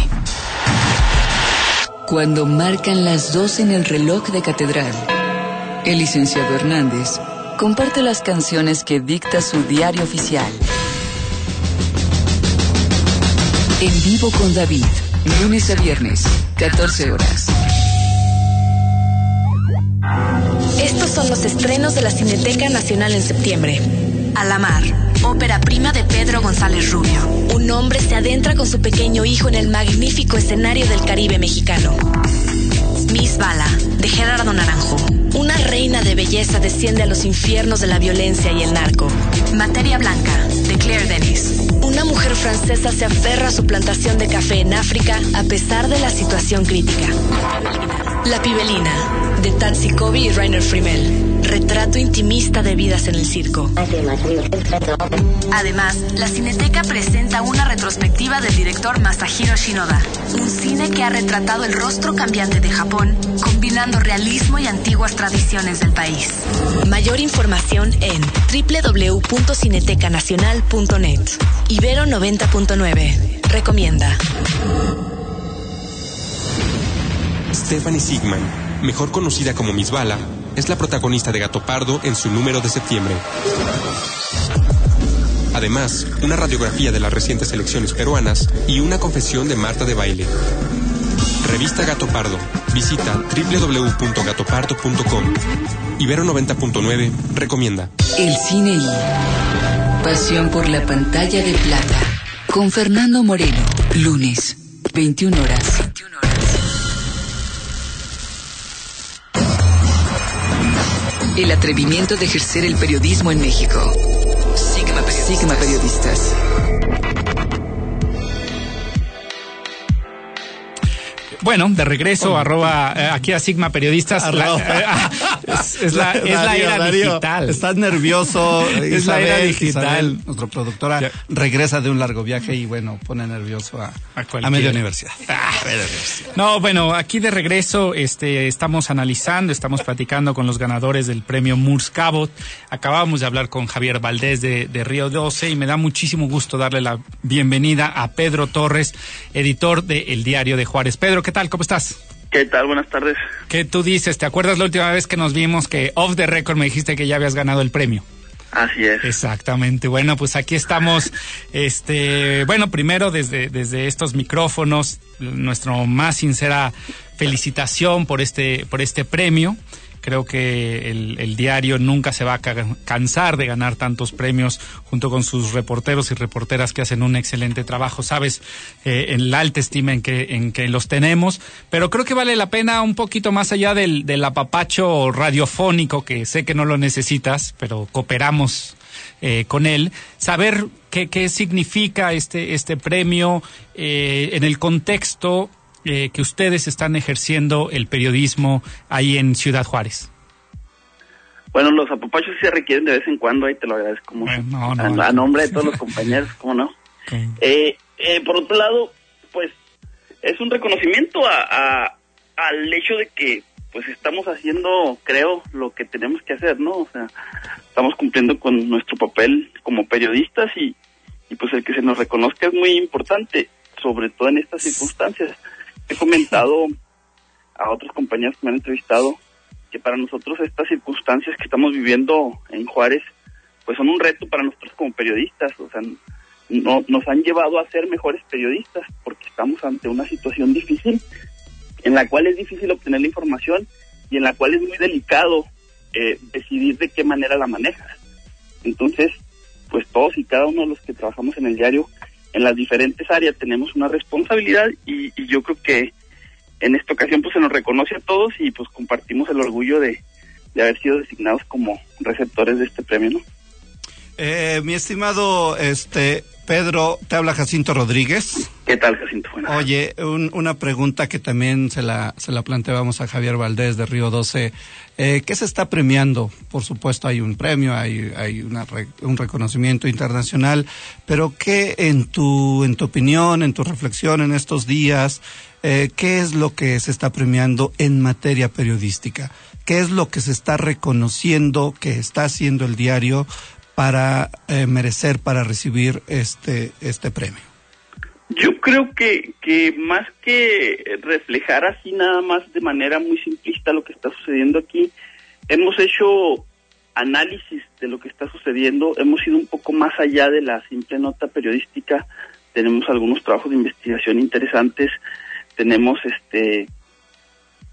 Speaker 1: Cuando marcan las dos en el reloj de catedral, el licenciado Hernández comparte las canciones que dicta su diario oficial. En vivo con David, lunes a viernes, catorce horas.
Speaker 8: Estos son los estrenos de la Cineteca Nacional en septiembre.
Speaker 1: A la mar, ópera prima de Pedro González Rubio. Un hombre se adentra con su pequeño hijo en el magnífico escenario del Caribe mexicano. Miss Bala, de Gerardo Naranjo. Una reina de belleza desciende a los infiernos de la violencia y el narco. Materia Blanca, de Claire Denis. Una mujer francesa se aferra a su plantación de café en África a pesar de la situación crítica. La Pibelina, de Tatsi Kobe y Rainer Frimel. Retrato intimista de vidas en el circo. Además, la Cineteca presenta una retrospectiva del director Masahiro Shinoda. Un cine que ha retratado el rostro cambiante de Japón, combinando realismo y antiguas tradiciones del país. Mayor información en doble u doble u doble u punto cineteca nacional punto net. Ibero noventa punto nueve. Recomienda.
Speaker 8: Stephanie Sigman, mejor conocida como Miss Bala, es la protagonista de Gato Pardo en su número de septiembre. Además, una radiografía de las recientes elecciones peruanas y una confesión de Marta de Baile. Revista Gato Pardo. Visita doble u doble u doble u punto gato pardo punto com. Ibero noventa punto nueve recomienda.
Speaker 1: El cine y pasión por la pantalla de plata. Con Fernando Moreno. Lunes, veintiuna horas. El atrevimiento de ejercer el periodismo en México. Sigma Periodistas. Sigma Periodistas.
Speaker 5: Bueno, de regreso, oh, arroba, eh, aquí a Sigma Periodistas. La, eh, es, es, la, es la era Darío, digital.
Speaker 6: Estás nervioso.
Speaker 5: Es Isabel, la era digital.
Speaker 6: Isabel, nuestra productora, ya. regresa de un largo viaje y, bueno, pone nervioso a, a, a media universidad. Ah,
Speaker 5: no, bueno, aquí de regreso este, estamos analizando, estamos platicando con los ganadores del premio Moores Cabot. Acabamos de hablar con Javier Valdés de, de Río doce y me da muchísimo gusto darle la bienvenida a Pedro Torres, editor de El Diario de Juárez. Pedro, ¿qué tal? ¿Cómo estás?
Speaker 9: ¿Qué tal? Buenas tardes.
Speaker 5: ¿Qué tú dices? ¿Te acuerdas la última vez que nos vimos que off the record me dijiste que ya habías ganado el premio?
Speaker 9: Así es.
Speaker 5: Exactamente. Bueno, pues aquí estamos. Este, bueno, primero desde desde estos micrófonos, nuestra más sincera felicitación por este por este premio. Creo que el, el diario nunca se va a cansar de ganar tantos premios junto con sus reporteros y reporteras que hacen un excelente trabajo. Sabes, eh, en la alta estima en que, en que los tenemos, pero creo que vale la pena un poquito más allá del, del apapacho radiofónico, que sé que no lo necesitas, pero cooperamos eh, con él, saber qué, qué significa este, este premio eh, en el contexto Eh, que ustedes están ejerciendo el periodismo ahí en Ciudad Juárez.
Speaker 9: Bueno, los apapachos sí se requieren de vez en cuando, ahí te lo agradezco mucho. Eh, no, no, a, no. a nombre de todos los compañeros, ¿cómo no? Okay. Eh, eh, por otro lado, pues, es un reconocimiento a, a, al hecho de que, pues, estamos haciendo, creo, lo que tenemos que hacer, ¿no? O sea, estamos cumpliendo con nuestro papel como periodistas y, y pues, el que se nos reconozca es muy importante, sobre todo en estas circunstancias. He comentado a otros compañeros que me han entrevistado que para nosotros estas circunstancias que estamos viviendo en Juárez pues son un reto para nosotros como periodistas, o sea, no, nos han llevado a ser mejores periodistas porque estamos ante una situación difícil en la cual es difícil obtener la información y en la cual es muy delicado eh, decidir de qué manera la manejas. Entonces, pues todos y cada uno de los que trabajamos en el diario en las diferentes áreas tenemos una responsabilidad y, y yo creo que en esta ocasión pues se nos reconoce a todos y pues compartimos el orgullo de, de haber sido designados como receptores de este premio, ¿no?
Speaker 6: Eh, mi estimado este Pedro, te habla Jacinto Rodríguez.
Speaker 9: ¿Qué tal, Jacinto? Buenas.
Speaker 6: Oye, un, una pregunta que también se la se la planteamos a Javier Valdés de Río doce. Eh, ¿Qué se está premiando? Por supuesto hay un premio, hay hay una un reconocimiento internacional, pero ¿qué en tu en tu opinión, en tu reflexión en estos días, eh, qué es lo que se está premiando en materia periodística? ¿Qué es lo que se está reconociendo que está haciendo el diario para eh, merecer, para recibir este este premio?
Speaker 9: Yo creo que, que más que reflejar así nada más de manera muy simplista lo que está sucediendo aquí, hemos hecho análisis de lo que está sucediendo, hemos ido un poco más allá de la simple nota periodística, tenemos algunos trabajos de investigación interesantes, tenemos este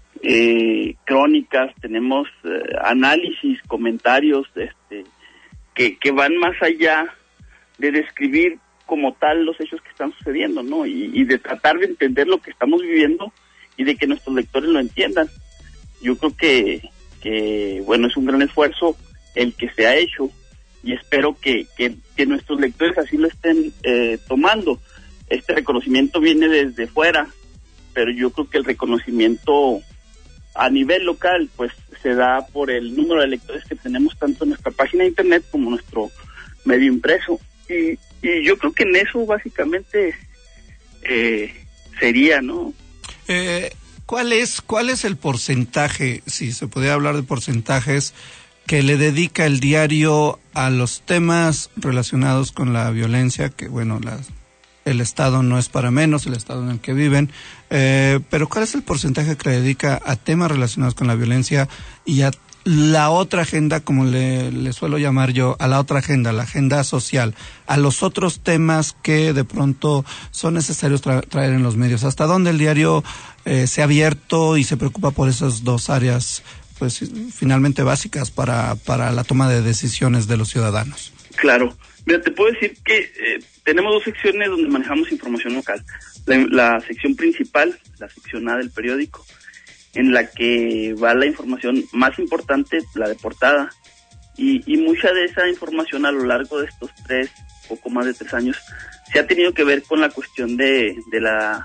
Speaker 9: eh, crónicas, tenemos eh, análisis, comentarios, este que, que van más allá de describir como tal los hechos que están sucediendo, ¿no? Y, y de tratar de entender lo que estamos viviendo y de que nuestros lectores lo entiendan. Yo creo que, que bueno, es un gran esfuerzo el que se ha hecho y espero que, que, que nuestros lectores así lo estén eh, tomando. Este reconocimiento viene desde fuera, pero yo creo que el reconocimiento a nivel local pues se da por el número de lectores que tenemos tanto en nuestra página de internet como nuestro medio impreso. Y, y yo creo que en eso básicamente eh, sería, ¿no?
Speaker 6: Eh, ¿cuál es cuál es el porcentaje, si se pudiera hablar de porcentajes, que le dedica el diario a los temas relacionados con la violencia? Que bueno, las, el Estado no es para menos, el Estado en el que viven, eh, pero ¿cuál es el porcentaje que le dedica a temas relacionados con la violencia y a la otra agenda, como le, le suelo llamar yo, a la otra agenda, la agenda social, a los otros temas que de pronto son necesarios tra- traer en los medios? ¿Hasta dónde el diario eh, se ha abierto y se preocupa por esas dos áreas, pues finalmente básicas para, para la toma de decisiones de los ciudadanos?
Speaker 9: Claro. Mira, te puedo decir que eh, tenemos dos secciones donde manejamos información local. La, la sección principal, la sección A del periódico, en la que va la información más importante, la de portada, y, y mucha de esa información a lo largo de estos tres, poco más de tres años, se ha tenido que ver con la cuestión de, de la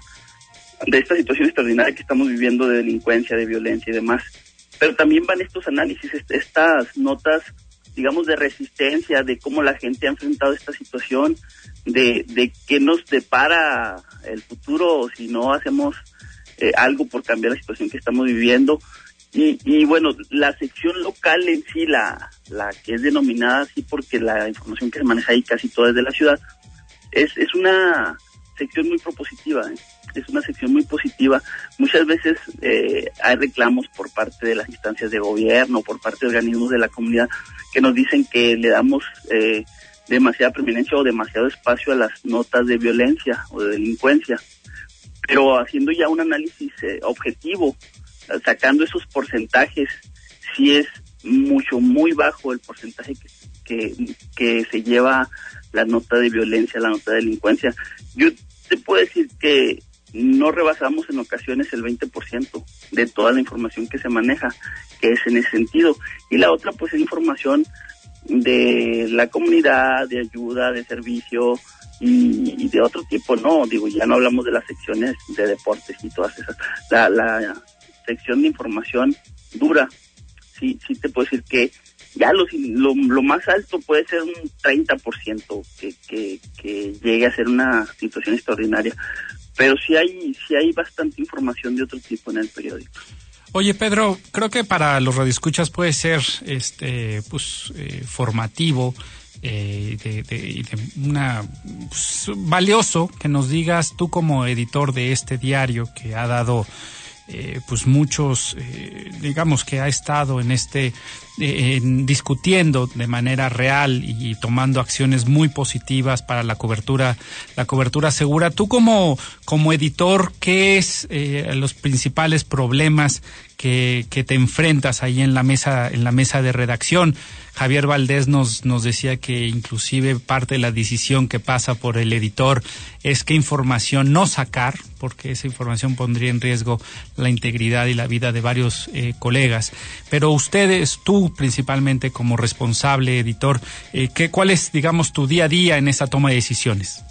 Speaker 9: de esta situación extraordinaria que estamos viviendo de delincuencia, de violencia y demás. Pero también van estos análisis, est- estas notas, digamos, de resistencia, de cómo la gente ha enfrentado esta situación, de, de qué nos depara el futuro si no hacemos Eh, algo por cambiar la situación que estamos viviendo. Y, y bueno, la sección local en sí, la, la que es denominada así porque la información que se maneja ahí casi toda es de la ciudad, es, es una sección muy propositiva, ¿eh? Es una sección muy positiva. Muchas veces eh, hay reclamos por parte de las instancias de gobierno, por parte de organismos de la comunidad, que nos dicen que le damos eh, demasiada preeminencia o demasiado espacio a las notas de violencia o de delincuencia. Pero haciendo ya un análisis eh, objetivo, sacando esos porcentajes, sí es mucho, muy bajo el porcentaje que, que, que se lleva la nota de violencia, la nota de delincuencia. Yo te puedo decir que no rebasamos en ocasiones el veinte por ciento de toda la información que se maneja, que es en ese sentido. Y la otra, pues, es información de la comunidad, de ayuda, de servicio, Y, y de otro tipo, no, digo, ya no hablamos de las secciones de deportes y todas esas. La, la sección de información dura, sí, sí te puedo decir que ya lo, lo, lo más alto puede ser un treinta por ciento que, que, que llegue a ser una situación extraordinaria, pero sí hay, sí hay bastante información de otro tipo en el periódico.
Speaker 5: Oye, Pedro, creo que para los radioescuchas puede ser este pues eh, formativo Eh, de, de, de una pues, valioso que nos digas tú, como editor de este diario que ha dado eh, pues muchos eh, digamos que ha estado en este eh, en, discutiendo de manera real y, y tomando acciones muy positivas para la cobertura la cobertura segura. Tú como como editor, ¿qué es eh, los principales problemas que, que te enfrentas ahí en la mesa en la mesa de redacción? Javier Valdés nos nos decía que inclusive parte de la decisión que pasa por el editor es qué información no sacar, porque esa información pondría en riesgo la integridad y la vida de varios eh, colegas. Pero ustedes, tú principalmente como responsable editor, eh, ¿qué, ¿cuál es, digamos, tu día a día en esa toma de decisiones?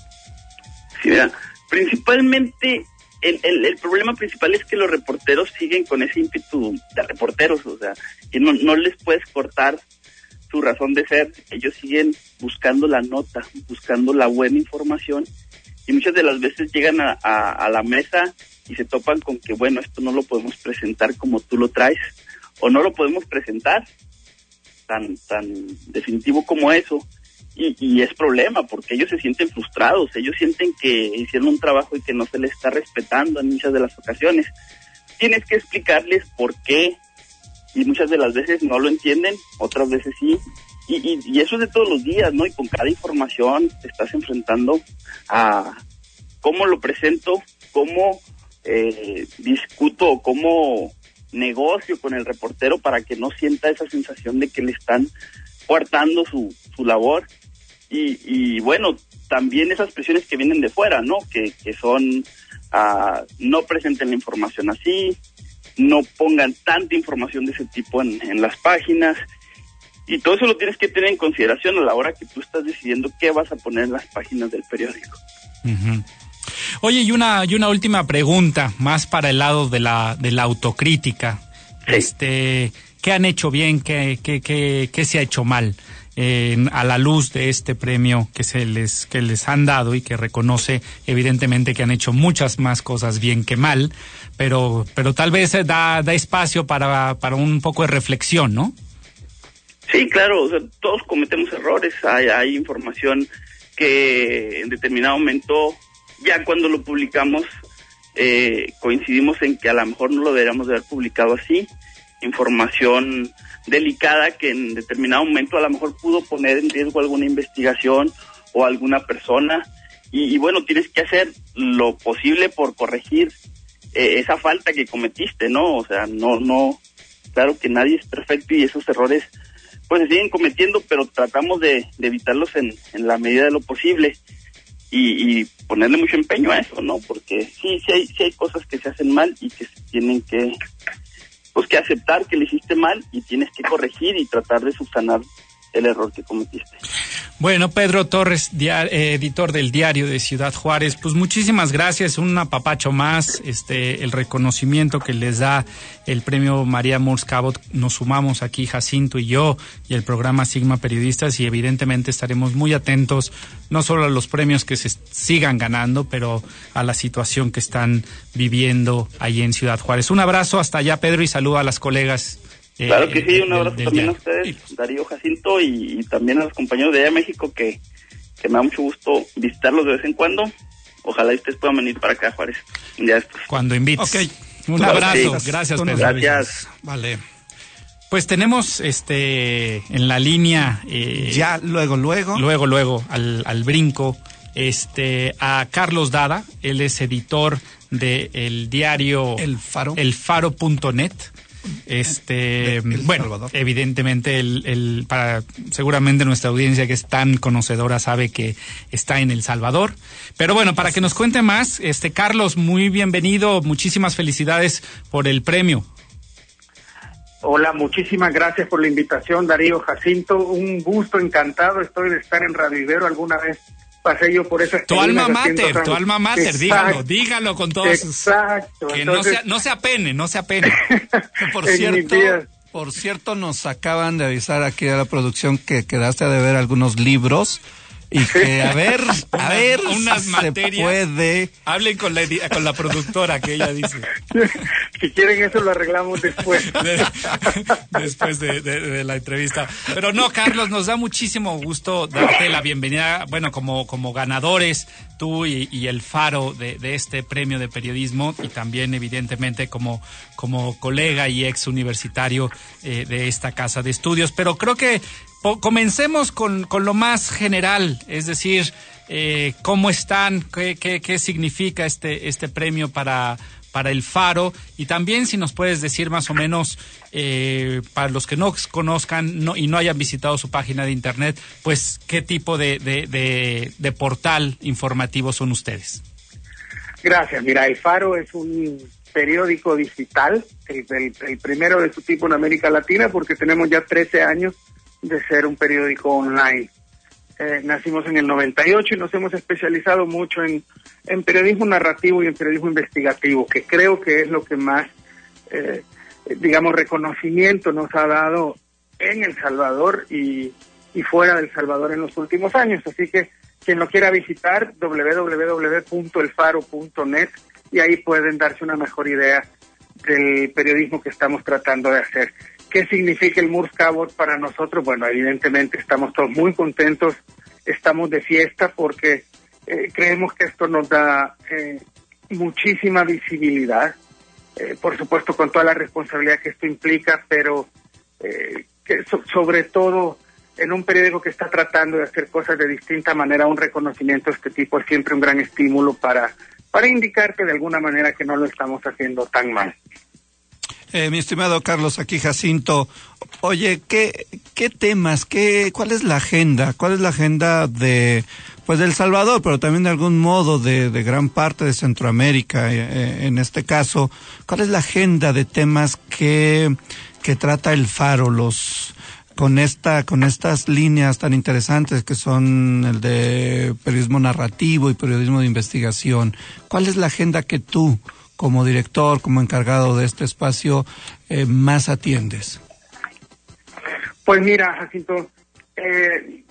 Speaker 9: Sí, mira, principalmente El, el, el problema principal es que los reporteros siguen con ese ímpetu de reporteros, o sea, que no, no les puedes cortar su razón de ser. Ellos siguen buscando la nota, buscando la buena información, y muchas de las veces llegan a, a, a la mesa y se topan con que, bueno, esto no lo podemos presentar como tú lo traes, o no lo podemos presentar tan, tan definitivo como eso. Y, y es problema, porque ellos se sienten frustrados, ellos sienten que hicieron un trabajo y que no se les está respetando en muchas de las ocasiones. Tienes que explicarles por qué, y muchas de las veces no lo entienden, otras veces sí, y, y, y eso es de todos los días, ¿no? Y con cada información te estás enfrentando a cómo lo presento, cómo eh, discuto, cómo negocio con el reportero para que no sienta esa sensación de que le están coartando su, su labor. Y, y bueno, también esas presiones que vienen de fuera, ¿no? Que, que son, uh, no presenten la información así, no pongan tanta información de ese tipo en, en las páginas. Y todo eso lo tienes que tener en consideración a la hora que tú estás decidiendo qué vas a poner en las páginas del periódico.
Speaker 5: Uh-huh. Oye, y una, y una última pregunta, más para el lado de la, de la autocrítica. Sí. Este, ¿qué han hecho bien? ¿Qué, qué, qué, qué se ha hecho mal? Eh, a la luz de este premio que se les que les han dado y que reconoce evidentemente que han hecho muchas más cosas bien que mal, pero pero tal vez da da espacio para para un poco de reflexión, ¿no?
Speaker 9: Sí, claro, o sea, todos cometemos errores, hay hay información que en determinado momento, ya cuando lo publicamos, eh, coincidimos en que a lo mejor no lo deberíamos de haber publicado así, información delicada que en determinado momento a lo mejor pudo poner en riesgo alguna investigación o alguna persona, y, y bueno, tienes que hacer lo posible por corregir eh, esa falta que cometiste, ¿no? O sea, no, no, claro que nadie es perfecto y esos errores pues se siguen cometiendo, pero tratamos de, de evitarlos en, en la medida de lo posible y, y ponerle mucho empeño a eso, ¿no? Porque sí, sí hay, sí hay cosas que se hacen mal y que se tienen que pues que aceptar que le hiciste mal y tienes que corregir y tratar de subsanar el error que cometiste.
Speaker 5: Bueno, Pedro Torres, dia- eh, editor del Diario de Ciudad Juárez, pues muchísimas gracias, un apapacho más, este, el reconocimiento que les da el premio María Moores Cabot, nos sumamos aquí Jacinto y yo y el programa Sigma Periodistas y evidentemente estaremos muy atentos no solo a los premios que se sigan ganando, pero a la situación que están viviendo ahí en Ciudad Juárez. Un abrazo hasta allá, Pedro, y saludo a las colegas. Eh,
Speaker 9: claro que sí, un abrazo
Speaker 5: del, del
Speaker 9: también
Speaker 5: día.
Speaker 9: a ustedes, Darío, Jacinto, y, y también a los compañeros de allá de México, que, que me da mucho gusto visitarlos de vez en cuando. Ojalá ustedes puedan venir para acá, Juárez, un día después.
Speaker 5: Cuando invites.
Speaker 6: Okay.
Speaker 5: Un
Speaker 9: Claro,
Speaker 5: abrazo,
Speaker 9: sí.
Speaker 5: gracias, Pedro.
Speaker 9: Gracias.
Speaker 6: Vale.
Speaker 5: Pues tenemos este en la línea eh,
Speaker 6: Ya, luego, luego.
Speaker 5: luego, luego, al, al brinco, este a Carlos Dada, él es editor de el diario
Speaker 6: El Faro.
Speaker 5: el faro punto net. Este,
Speaker 6: El
Speaker 5: bueno,
Speaker 6: Salvador.
Speaker 5: evidentemente el, el para seguramente nuestra audiencia que es tan conocedora sabe que está en El Salvador, pero bueno, para que nos cuente más, este Carlos, muy bienvenido, muchísimas felicidades por el premio.
Speaker 10: Hola, muchísimas gracias por la invitación, Darío, Jacinto, un gusto, encantado estoy de estar en Radio Ibero. Alguna vez pasé yo por esa
Speaker 5: Tu alma mater, tu alma mater, dígalo, dígalo con todos.
Speaker 10: Exacto.
Speaker 5: Que
Speaker 10: Entonces,
Speaker 5: no se, no se apene, no se apene.
Speaker 6: Por
Speaker 10: en
Speaker 6: cierto,
Speaker 10: mis días.
Speaker 6: por cierto, nos acaban de avisar aquí a la producción que quedaste a deber algunos libros y que a ver, a ver,
Speaker 5: unas
Speaker 6: si
Speaker 5: materias.
Speaker 6: se puede.
Speaker 5: Hablen con la, edi- con la productora que ella dice.
Speaker 10: si quieren eso lo arreglamos después.
Speaker 5: De- después de, de, de la entrevista. Pero no, Carlos, nos da muchísimo gusto darte la bienvenida, bueno, como, como ganadores, tú y, y el Faro de, de este premio de periodismo, y también evidentemente como, como colega y ex universitario eh, de esta casa de estudios. Pero creo que po- comencemos con, con lo más general, es decir, eh, cómo están, qué, qué, qué significa este, este premio para para el Faro, y también si nos puedes decir más o menos, eh, para los que no conozcan no, y no hayan visitado su página de internet, pues qué tipo de, de, de, de portal informativo son ustedes.
Speaker 10: Gracias. Mira, El Faro es un periódico digital, el, el, el primero de su tipo en América Latina, porque tenemos ya trece años de ser un periódico online. Eh, nacimos en el noventa y ocho y nos hemos especializado mucho en, en periodismo narrativo y en periodismo investigativo, que creo que es lo que más, eh, digamos, reconocimiento nos ha dado en El Salvador y, y fuera del Salvador en los últimos años. Así que quien lo quiera visitar, doble u doble u doble u punto el faro punto net, y ahí pueden darse una mejor idea del periodismo que estamos tratando de hacer. ¿Qué significa el Moores Cabot para nosotros? Bueno, evidentemente estamos todos muy contentos, estamos de fiesta porque eh, creemos que esto nos da eh, muchísima visibilidad, eh, por supuesto con toda la responsabilidad que esto implica, pero eh, que so- sobre todo en un periódico que está tratando de hacer cosas de distinta manera, un reconocimiento de este tipo es siempre un gran estímulo para, para indicarte de alguna manera que no lo estamos haciendo tan mal.
Speaker 6: Eh, mi estimado Carlos, aquí Jacinto. Oye, ¿qué, qué temas, qué, cuál es la agenda? ¿Cuál es la agenda de, pues, de El Salvador, pero también de algún modo de, de gran parte de Centroamérica, eh, en este caso? ¿Cuál es la agenda de temas que, que trata El Faro, los, con esta, con estas líneas tan interesantes que son el de periodismo narrativo y periodismo de investigación? ¿Cuál es la agenda que tú, como director, como encargado de este espacio, eh, más atiendes?
Speaker 10: Pues mira, Jacinto, eh,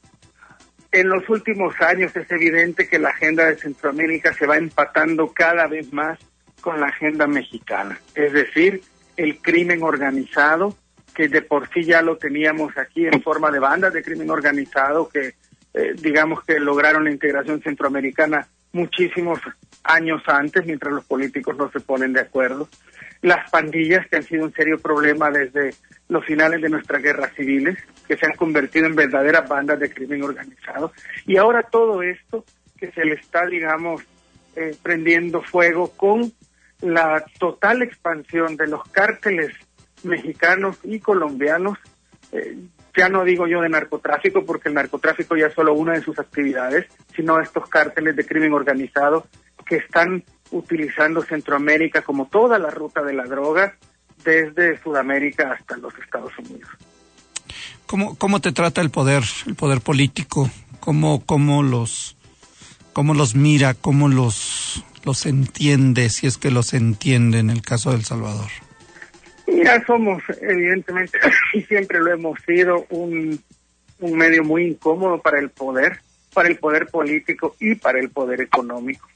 Speaker 10: en los últimos años es evidente que la agenda de Centroamérica se va empatando cada vez más con la agenda mexicana. Es decir, el crimen organizado, que de por sí ya lo teníamos aquí en forma de bandas de crimen organizado, que eh, digamos que lograron la integración centroamericana muchísimos años antes, mientras los políticos no se ponen de acuerdo. Las pandillas, que han sido un serio problema desde los finales de nuestras guerras civiles, que se han convertido en verdaderas bandas de crimen organizado. Y ahora todo esto que se le está, digamos, eh, prendiendo fuego con la total expansión de los cárteles mexicanos y colombianos, eh, ya no digo yo de narcotráfico, porque el narcotráfico ya es solo una de sus actividades, sino estos cárteles de crimen organizado que están utilizando Centroamérica como toda la ruta de la droga, desde Sudamérica hasta los Estados Unidos.
Speaker 6: ¿Cómo, cómo te trata el poder, el poder político? ¿Cómo, cómo los, cómo los mira, cómo los, los entiende, si es que los entiende en el caso de El Salvador?
Speaker 10: Ya somos, evidentemente, y siempre lo hemos sido, un, un medio muy incómodo para el poder, para el poder político y para el poder económico.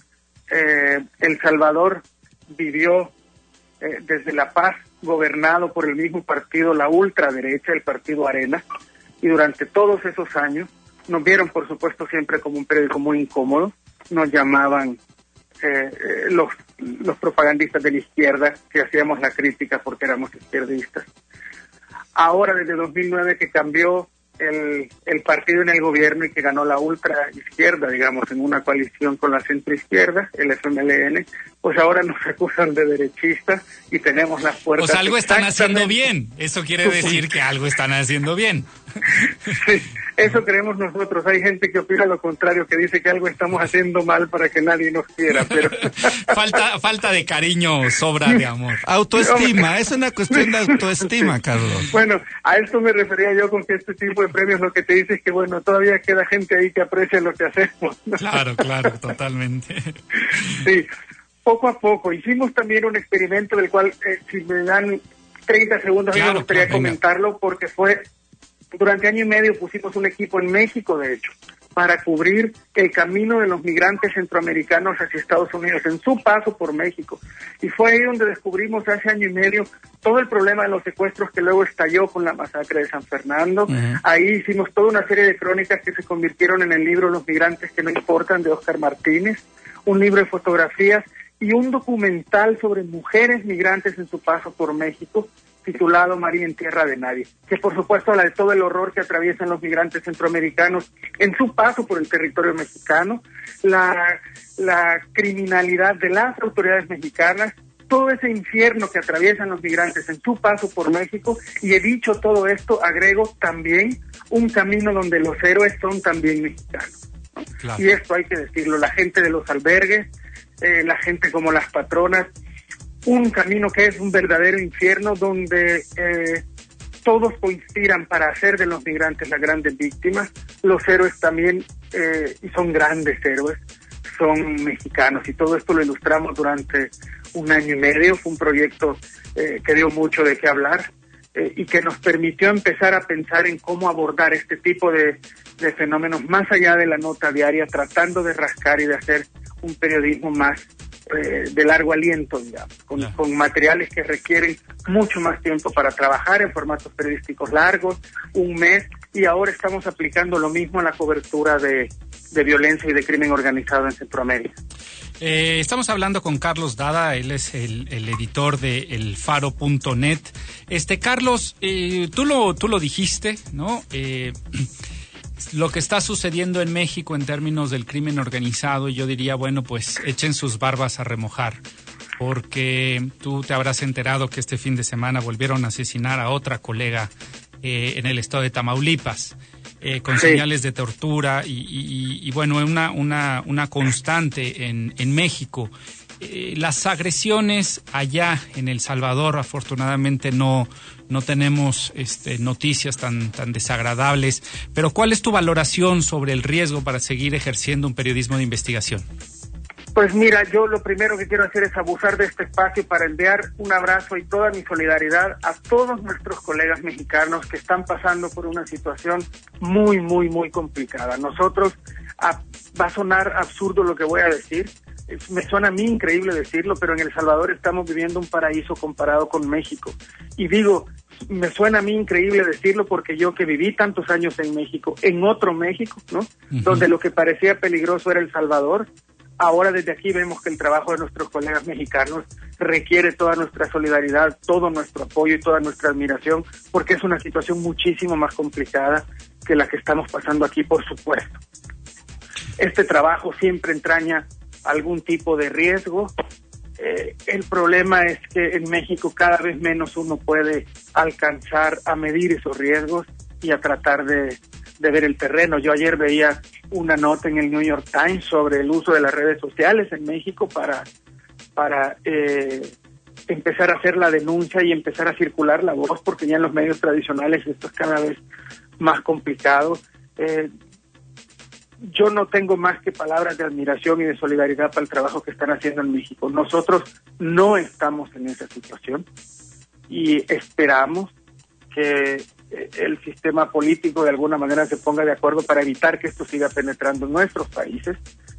Speaker 10: Eh, El Salvador vivió eh, desde La Paz gobernado por el mismo partido, la ultraderecha, el partido Arena, y durante todos esos años nos vieron, por supuesto, siempre como un periódico muy incómodo. Nos llamaban eh, eh, los, los propagandistas de la izquierda, que hacíamos la crítica porque éramos izquierdistas. Ahora, desde dos mil nueve que cambió el, el partido en el gobierno y que ganó la ultra izquierda, digamos, en una coalición con la centroizquierda, el F M L N, pues ahora nos acusan de derechistas y tenemos las puertas.
Speaker 5: Pues algo están haciendo bien, eso quiere decir que algo están haciendo bien.
Speaker 10: Sí, eso creemos nosotros. Hay gente que opina lo contrario, que dice que algo estamos haciendo mal para que nadie nos quiera, pero
Speaker 5: falta falta de cariño, sobra de amor.
Speaker 6: Autoestima, es una cuestión de autoestima, Carlos.
Speaker 10: Bueno, a esto me refería yo con que este tipo de premios lo que te dice es que, bueno, todavía queda gente ahí que aprecia lo que hacemos, ¿no?
Speaker 5: Claro, claro, totalmente.
Speaker 10: Sí, poco a poco. Hicimos también un experimento del cual, eh, si me dan treinta segundos, claro, a mí me gustaría claro, comentarlo, venga. Porque fue... Durante año y medio pusimos un equipo en México, de hecho, para cubrir el camino de los migrantes centroamericanos hacia Estados Unidos, en su paso por México. Y fue ahí donde descubrimos hace año y medio todo el problema de los secuestros que luego estalló con la masacre de San Fernando. Uh-huh. Ahí hicimos toda una serie de crónicas que se convirtieron en el libro Los migrantes que no importan, de Óscar Martínez, un libro de fotografías y un documental sobre mujeres migrantes en su paso por México, titulado María en tierra de nadie, que por supuesto habla de todo el horror que atraviesan los migrantes centroamericanos en su paso por el territorio mexicano, la, la criminalidad de las autoridades mexicanas, todo ese infierno que atraviesan los migrantes en su paso por México. Y he dicho todo esto, agrego también un camino donde los héroes son también mexicanos, ¿no? Claro. Y esto hay que decirlo, la gente de los albergues, eh, la gente como las patronas, un camino que es un verdadero infierno donde eh, todos conspiran para hacer de los migrantes las grandes víctimas. Los héroes también, eh, y son grandes héroes, son mexicanos, y todo esto lo ilustramos durante un año y medio. Fue un proyecto eh, que dio mucho de qué hablar eh, y que nos permitió empezar a pensar en cómo abordar este tipo de, de fenómenos más allá de la nota diaria, tratando de rascar y de hacer un periodismo más Eh, de largo aliento, digamos, con, yeah. con materiales que requieren mucho más tiempo para trabajar en formatos periodísticos largos, un mes, y ahora estamos aplicando lo mismo a la cobertura de, de violencia y de crimen organizado en Centroamérica.
Speaker 5: Eh, estamos hablando con Carlos Dada, él es el, el editor de el faro punto net. Este, Carlos, eh, tú lo tú lo dijiste, ¿no? Eh, lo que está sucediendo en México en términos del crimen organizado, y yo diría, bueno, pues echen sus barbas a remojar. porque tú te habrás enterado que este fin de semana volvieron a asesinar a otra colega eh, en el estado de Tamaulipas, eh, con sí. señales de tortura y, y, y bueno, una, una, una constante en, en México. Eh, las agresiones allá en El Salvador, afortunadamente no, no tenemos este, noticias tan, tan desagradables, pero ¿cuál es tu valoración sobre el riesgo para seguir ejerciendo un periodismo de investigación?
Speaker 10: Pues mira, yo lo primero que quiero hacer es abusar de este espacio para enviar un abrazo y toda mi solidaridad a todos nuestros colegas mexicanos que están pasando por una situación muy, muy, muy complicada. Nosotros, a, va a sonar absurdo lo que voy a decir, es, me suena a mí increíble decirlo, pero en El Salvador estamos viviendo un paraíso comparado con México. Y digo, me suena a mí increíble decirlo porque yo que viví tantos años en México, en otro México, ¿no? Uh-huh. Donde lo que parecía peligroso era El Salvador. Ahora desde aquí vemos que el trabajo de nuestros colegas mexicanos requiere toda nuestra solidaridad, todo nuestro apoyo y toda nuestra admiración, porque es una situación muchísimo más complicada que la que estamos pasando aquí, por supuesto. Este trabajo siempre entraña algún tipo de riesgo. Eh, el problema es que en México cada vez menos uno puede alcanzar a medir esos riesgos y a tratar de, de ver el terreno. Yo ayer veía una nota en el New York Times sobre el uso de las redes sociales en México para, para eh, empezar a hacer la denuncia y empezar a circular la voz, porque ya en los medios tradicionales esto es cada vez más complicado. Eh, yo no tengo más que palabras de admiración y de solidaridad para el trabajo que están haciendo en México. Nosotros no estamos en esa situación y esperamos que el sistema político de alguna manera se ponga de acuerdo para evitar que esto siga penetrando en nuestros países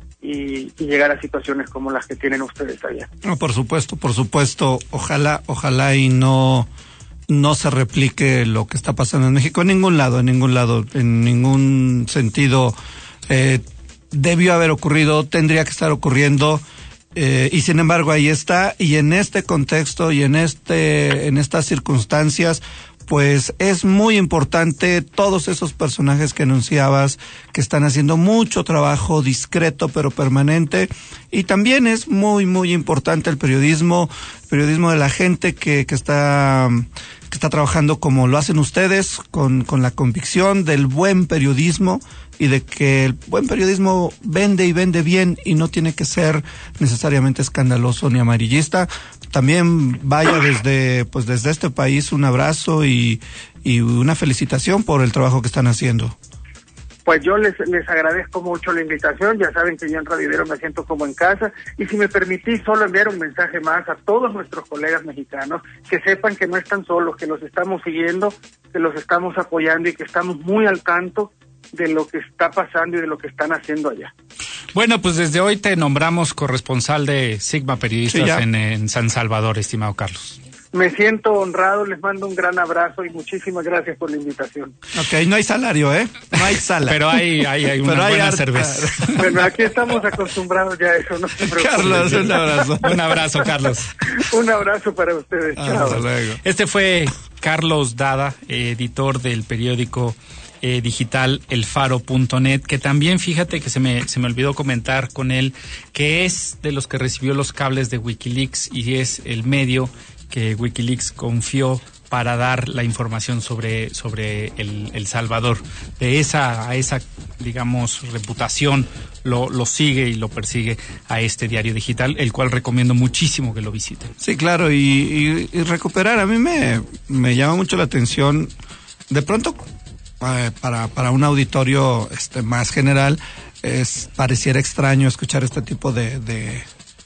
Speaker 10: y, y llegar a situaciones como las que tienen ustedes allá.
Speaker 6: No, por supuesto, por supuesto. Ojalá, ojalá y no, no se replique lo que está pasando en México en ningún lado, en ningún lado, en ningún sentido. Eh, debió haber ocurrido, tendría que estar ocurriendo. Eh, y sin embargo ahí está, y en este contexto y en este, en estas circunstancias, pues es muy importante todos esos personajes que anunciabas, que están haciendo mucho trabajo discreto pero permanente, y también es muy muy importante el periodismo, el periodismo de la gente que, que está que está trabajando como lo hacen ustedes, con, con la convicción del buen periodismo y de que el buen periodismo vende y vende bien y no tiene que ser necesariamente escandaloso ni amarillista. También vaya desde pues desde este país un abrazo y, y una felicitación por el trabajo que están haciendo.
Speaker 10: Pues yo les, les agradezco mucho la invitación, ya saben que yo en Radio Ibero me siento como en casa, y si me permitís solo enviar un mensaje más a todos nuestros colegas mexicanos, que sepan que no están solos, que los estamos siguiendo, que los estamos apoyando y que estamos muy al tanto de lo que está pasando y de lo que están haciendo allá.
Speaker 5: Bueno, pues desde hoy te nombramos corresponsal de Sigma Periodistas sí, en, en San Salvador, estimado Carlos.
Speaker 10: Me siento honrado, les mando un gran abrazo y muchísimas gracias por la invitación.
Speaker 6: Ok, no hay salario, ¿eh? No hay salario.
Speaker 5: Pero hay, hay, hay una
Speaker 6: Pero hay
Speaker 5: buena
Speaker 6: harta.
Speaker 5: cerveza.
Speaker 10: Bueno, aquí estamos acostumbrados ya a eso, no se preocupen.
Speaker 6: Carlos, un abrazo.
Speaker 5: Un abrazo, Carlos.
Speaker 10: Un abrazo para ustedes. Chao.
Speaker 6: Hasta luego.
Speaker 5: Este fue Carlos Dada, editor del periódico eh, digital el faro punto net, que también, fíjate que se me, se me olvidó comentar con él, que es de los que recibió los cables de Wikileaks y es el medio que Wikileaks confió para dar la información sobre, sobre el, el Salvador. De esa, a esa, digamos, reputación lo, lo sigue y lo persigue a este diario digital, el cual recomiendo muchísimo que lo visiten.
Speaker 6: Sí, claro, y, y, y recuperar, a mí me, me llama mucho la atención, de pronto, eh, para, para un auditorio este más general, es pareciera extraño escuchar este tipo de... de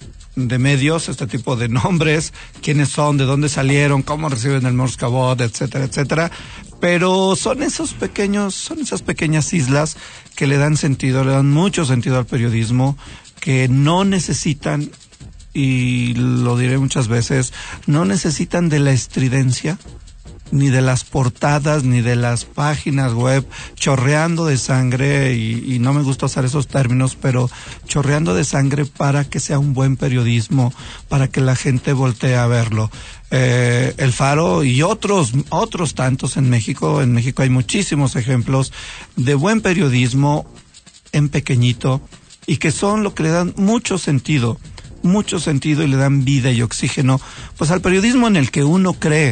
Speaker 6: de medios, este tipo de nombres, quiénes son, de dónde salieron, cómo reciben el Morse Cabot, etcétera, etcétera, pero son esos pequeños, son esas pequeñas islas que le dan sentido, le dan mucho sentido al periodismo, que no necesitan, y lo diré muchas veces, no necesitan de la estridencia, ni de las portadas, ni de las páginas web chorreando de sangre, y, y no me gusta usar esos términos, pero chorreando de sangre para que sea un buen periodismo, para que la gente voltee a verlo. Eh, El Faro y otros, otros tantos en México, en México hay muchísimos ejemplos de buen periodismo en pequeñito, y que son lo que le dan mucho sentido mucho sentido y le dan vida y oxígeno pues al periodismo en el que uno cree.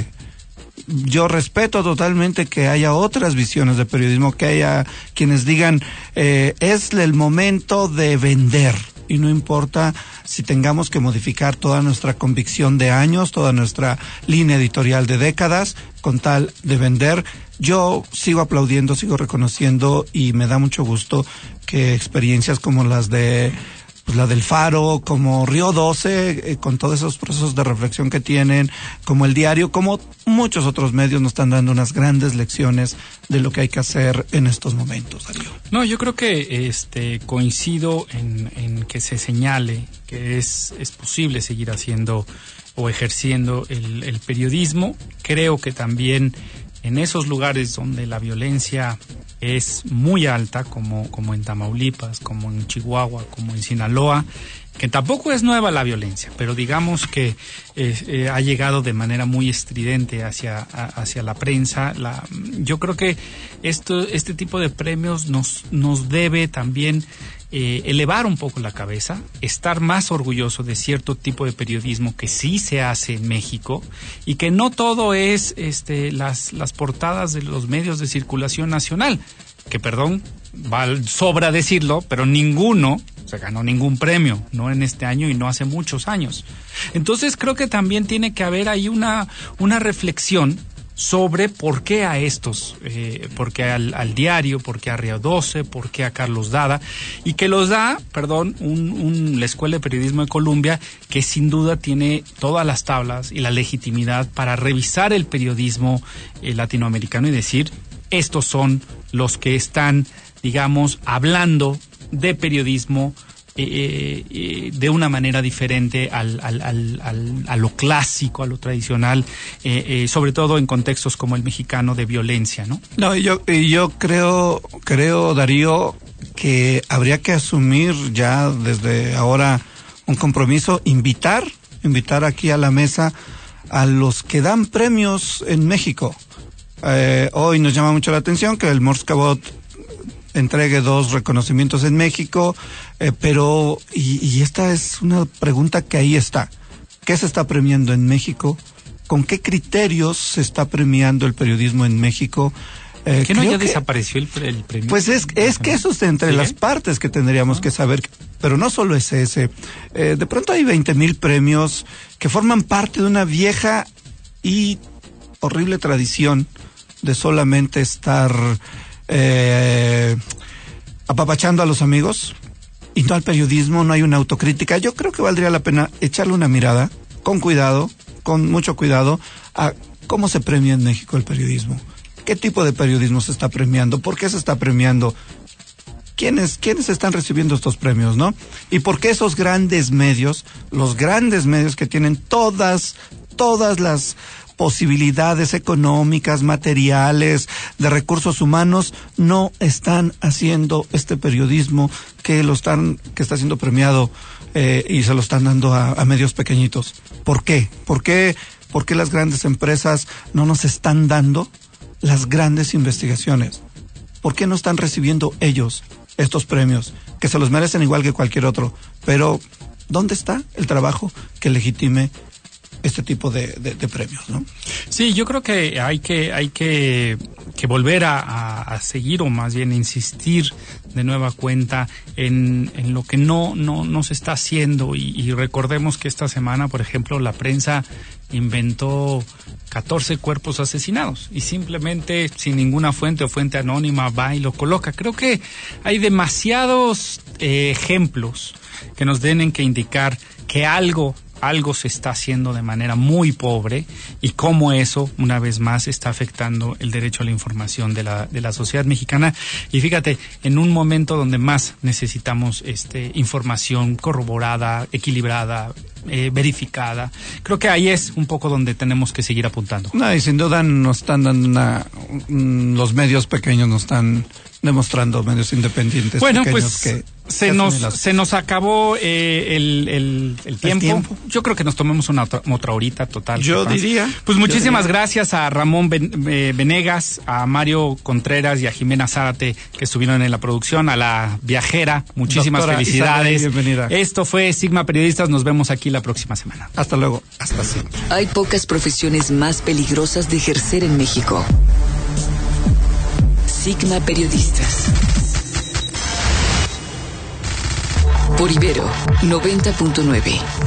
Speaker 6: Yo respeto totalmente que haya otras visiones de periodismo, que haya quienes digan eh, es el momento de vender y no importa si tengamos que modificar toda nuestra convicción de años, toda nuestra línea editorial de décadas con tal de vender. Yo sigo aplaudiendo, sigo reconociendo y me da mucho gusto que experiencias como las de pues la del Faro, como Río doce, eh, con todos esos procesos de reflexión que tienen, como El Diario, como muchos otros medios nos están dando unas grandes lecciones de lo que hay que hacer en estos momentos, Darío.
Speaker 5: No, yo creo que este coincido en, en que se señale que es, es posible seguir haciendo o ejerciendo el, el periodismo. Creo que también en esos lugares donde la violencia es muy alta, como, como en Tamaulipas, como en Chihuahua, como en Sinaloa, que tampoco es nueva la violencia, pero digamos que eh, eh, ha llegado de manera muy estridente hacia, a, hacia la prensa. La, yo creo que esto, este tipo de premios nos, nos debe también eh, elevar un poco la cabeza, estar más orgulloso de cierto tipo de periodismo que sí se hace en México y que no todo es este, las, las portadas de los medios de circulación nacional, que perdón, va, sobra decirlo, pero ninguno se ganó ningún premio, no en este año y no hace muchos años. Entonces creo que también tiene que haber ahí una, una reflexión sobre por qué a estos, eh, por qué al, al Diario, por qué a Río doce, por qué a Carlos Dada, y que los da, perdón, un, un, la Escuela de Periodismo de Columbia, que sin duda tiene todas las tablas y la legitimidad para revisar el periodismo eh, latinoamericano y decir, estos son los que están, digamos, hablando de periodismo eh, eh, de una manera diferente al, al, al, al, a lo clásico, a lo tradicional, eh, eh, sobre todo en contextos como el mexicano de violencia, ¿no?
Speaker 6: No, yo, yo creo, creo, Darío, que habría que asumir ya desde ahora un compromiso, invitar, invitar aquí a la mesa a los que dan premios en México. Eh, hoy nos llama mucho la atención que el Morse Cabot entregue dos reconocimientos en México, eh, pero y, y esta es una pregunta que ahí está. ¿Qué se está premiando en México? ¿Con qué criterios se está premiando el periodismo en México?
Speaker 5: Eh, ¿Que no ya que, desapareció el, el premio?
Speaker 6: Pues es, es que eso es entre ¿Sí? las partes que tendríamos ah. que saber, pero no solo es ese. Eh, de pronto hay veinte mil premios que forman parte de una vieja y horrible tradición de solamente estar eh, apapachando a los amigos y no al periodismo, no hay una autocrítica. Yo creo que valdría la pena echarle una mirada, con cuidado, con mucho cuidado, a cómo se premia en México el periodismo. ¿Qué tipo de periodismo se está premiando? ¿Por qué se está premiando? ¿Quiénes, quiénes están recibiendo estos premios, no? Y por qué esos grandes medios, los grandes medios que tienen todas, todas las posibilidades económicas, materiales, de recursos humanos, no están haciendo este periodismo que lo están, que está siendo premiado eh, y se lo están dando a, a medios pequeñitos? ¿Por qué? ¿Por qué? ¿Por qué las grandes empresas no nos están dando las grandes investigaciones? ¿Por qué no están recibiendo ellos estos premios? Que se los merecen igual que cualquier otro, pero ¿dónde está el trabajo que legitime este tipo de, de, de premios, ¿no?
Speaker 5: Sí, yo creo que hay que hay que, que volver a, a, a seguir, o más bien insistir de nueva cuenta en, en lo que no, no, no se está haciendo, y, y recordemos que esta semana, por ejemplo, la prensa inventó catorce cuerpos asesinados y simplemente sin ninguna fuente o fuente anónima va y lo coloca. Creo que hay demasiados eh, ejemplos que nos tienen que indicar que algo algo se está haciendo de manera muy pobre y cómo eso, una vez más, está afectando el derecho a la información de la de la sociedad mexicana. Y fíjate, en un momento donde más necesitamos este información corroborada, equilibrada, eh, verificada, creo que ahí es un poco donde tenemos que seguir apuntando.
Speaker 6: No, y sin duda nos están dando una, los medios pequeños nos están demostrando, medios independientes
Speaker 5: bueno,
Speaker 6: pequeños
Speaker 5: pues,
Speaker 6: que
Speaker 5: Se nos, se nos acabó eh, el, el, el, tiempo. el tiempo. Yo creo que nos tomemos una otra, otra horita total.
Speaker 6: Yo diría.
Speaker 5: Pues muchísimas diría. gracias a Ramón Venegas, a Mario Contreras y a Jimena Zárate que estuvieron en la producción, a la viajera. Muchísimas Doctora felicidades.
Speaker 6: Isabel, bienvenida.
Speaker 5: Esto fue Sigma Periodistas. Nos vemos aquí la próxima semana.
Speaker 6: Hasta luego. Hasta siempre.
Speaker 1: Hay pocas profesiones más peligrosas de ejercer en México. Sigma Periodistas. Por Ibero noventa punto nueve.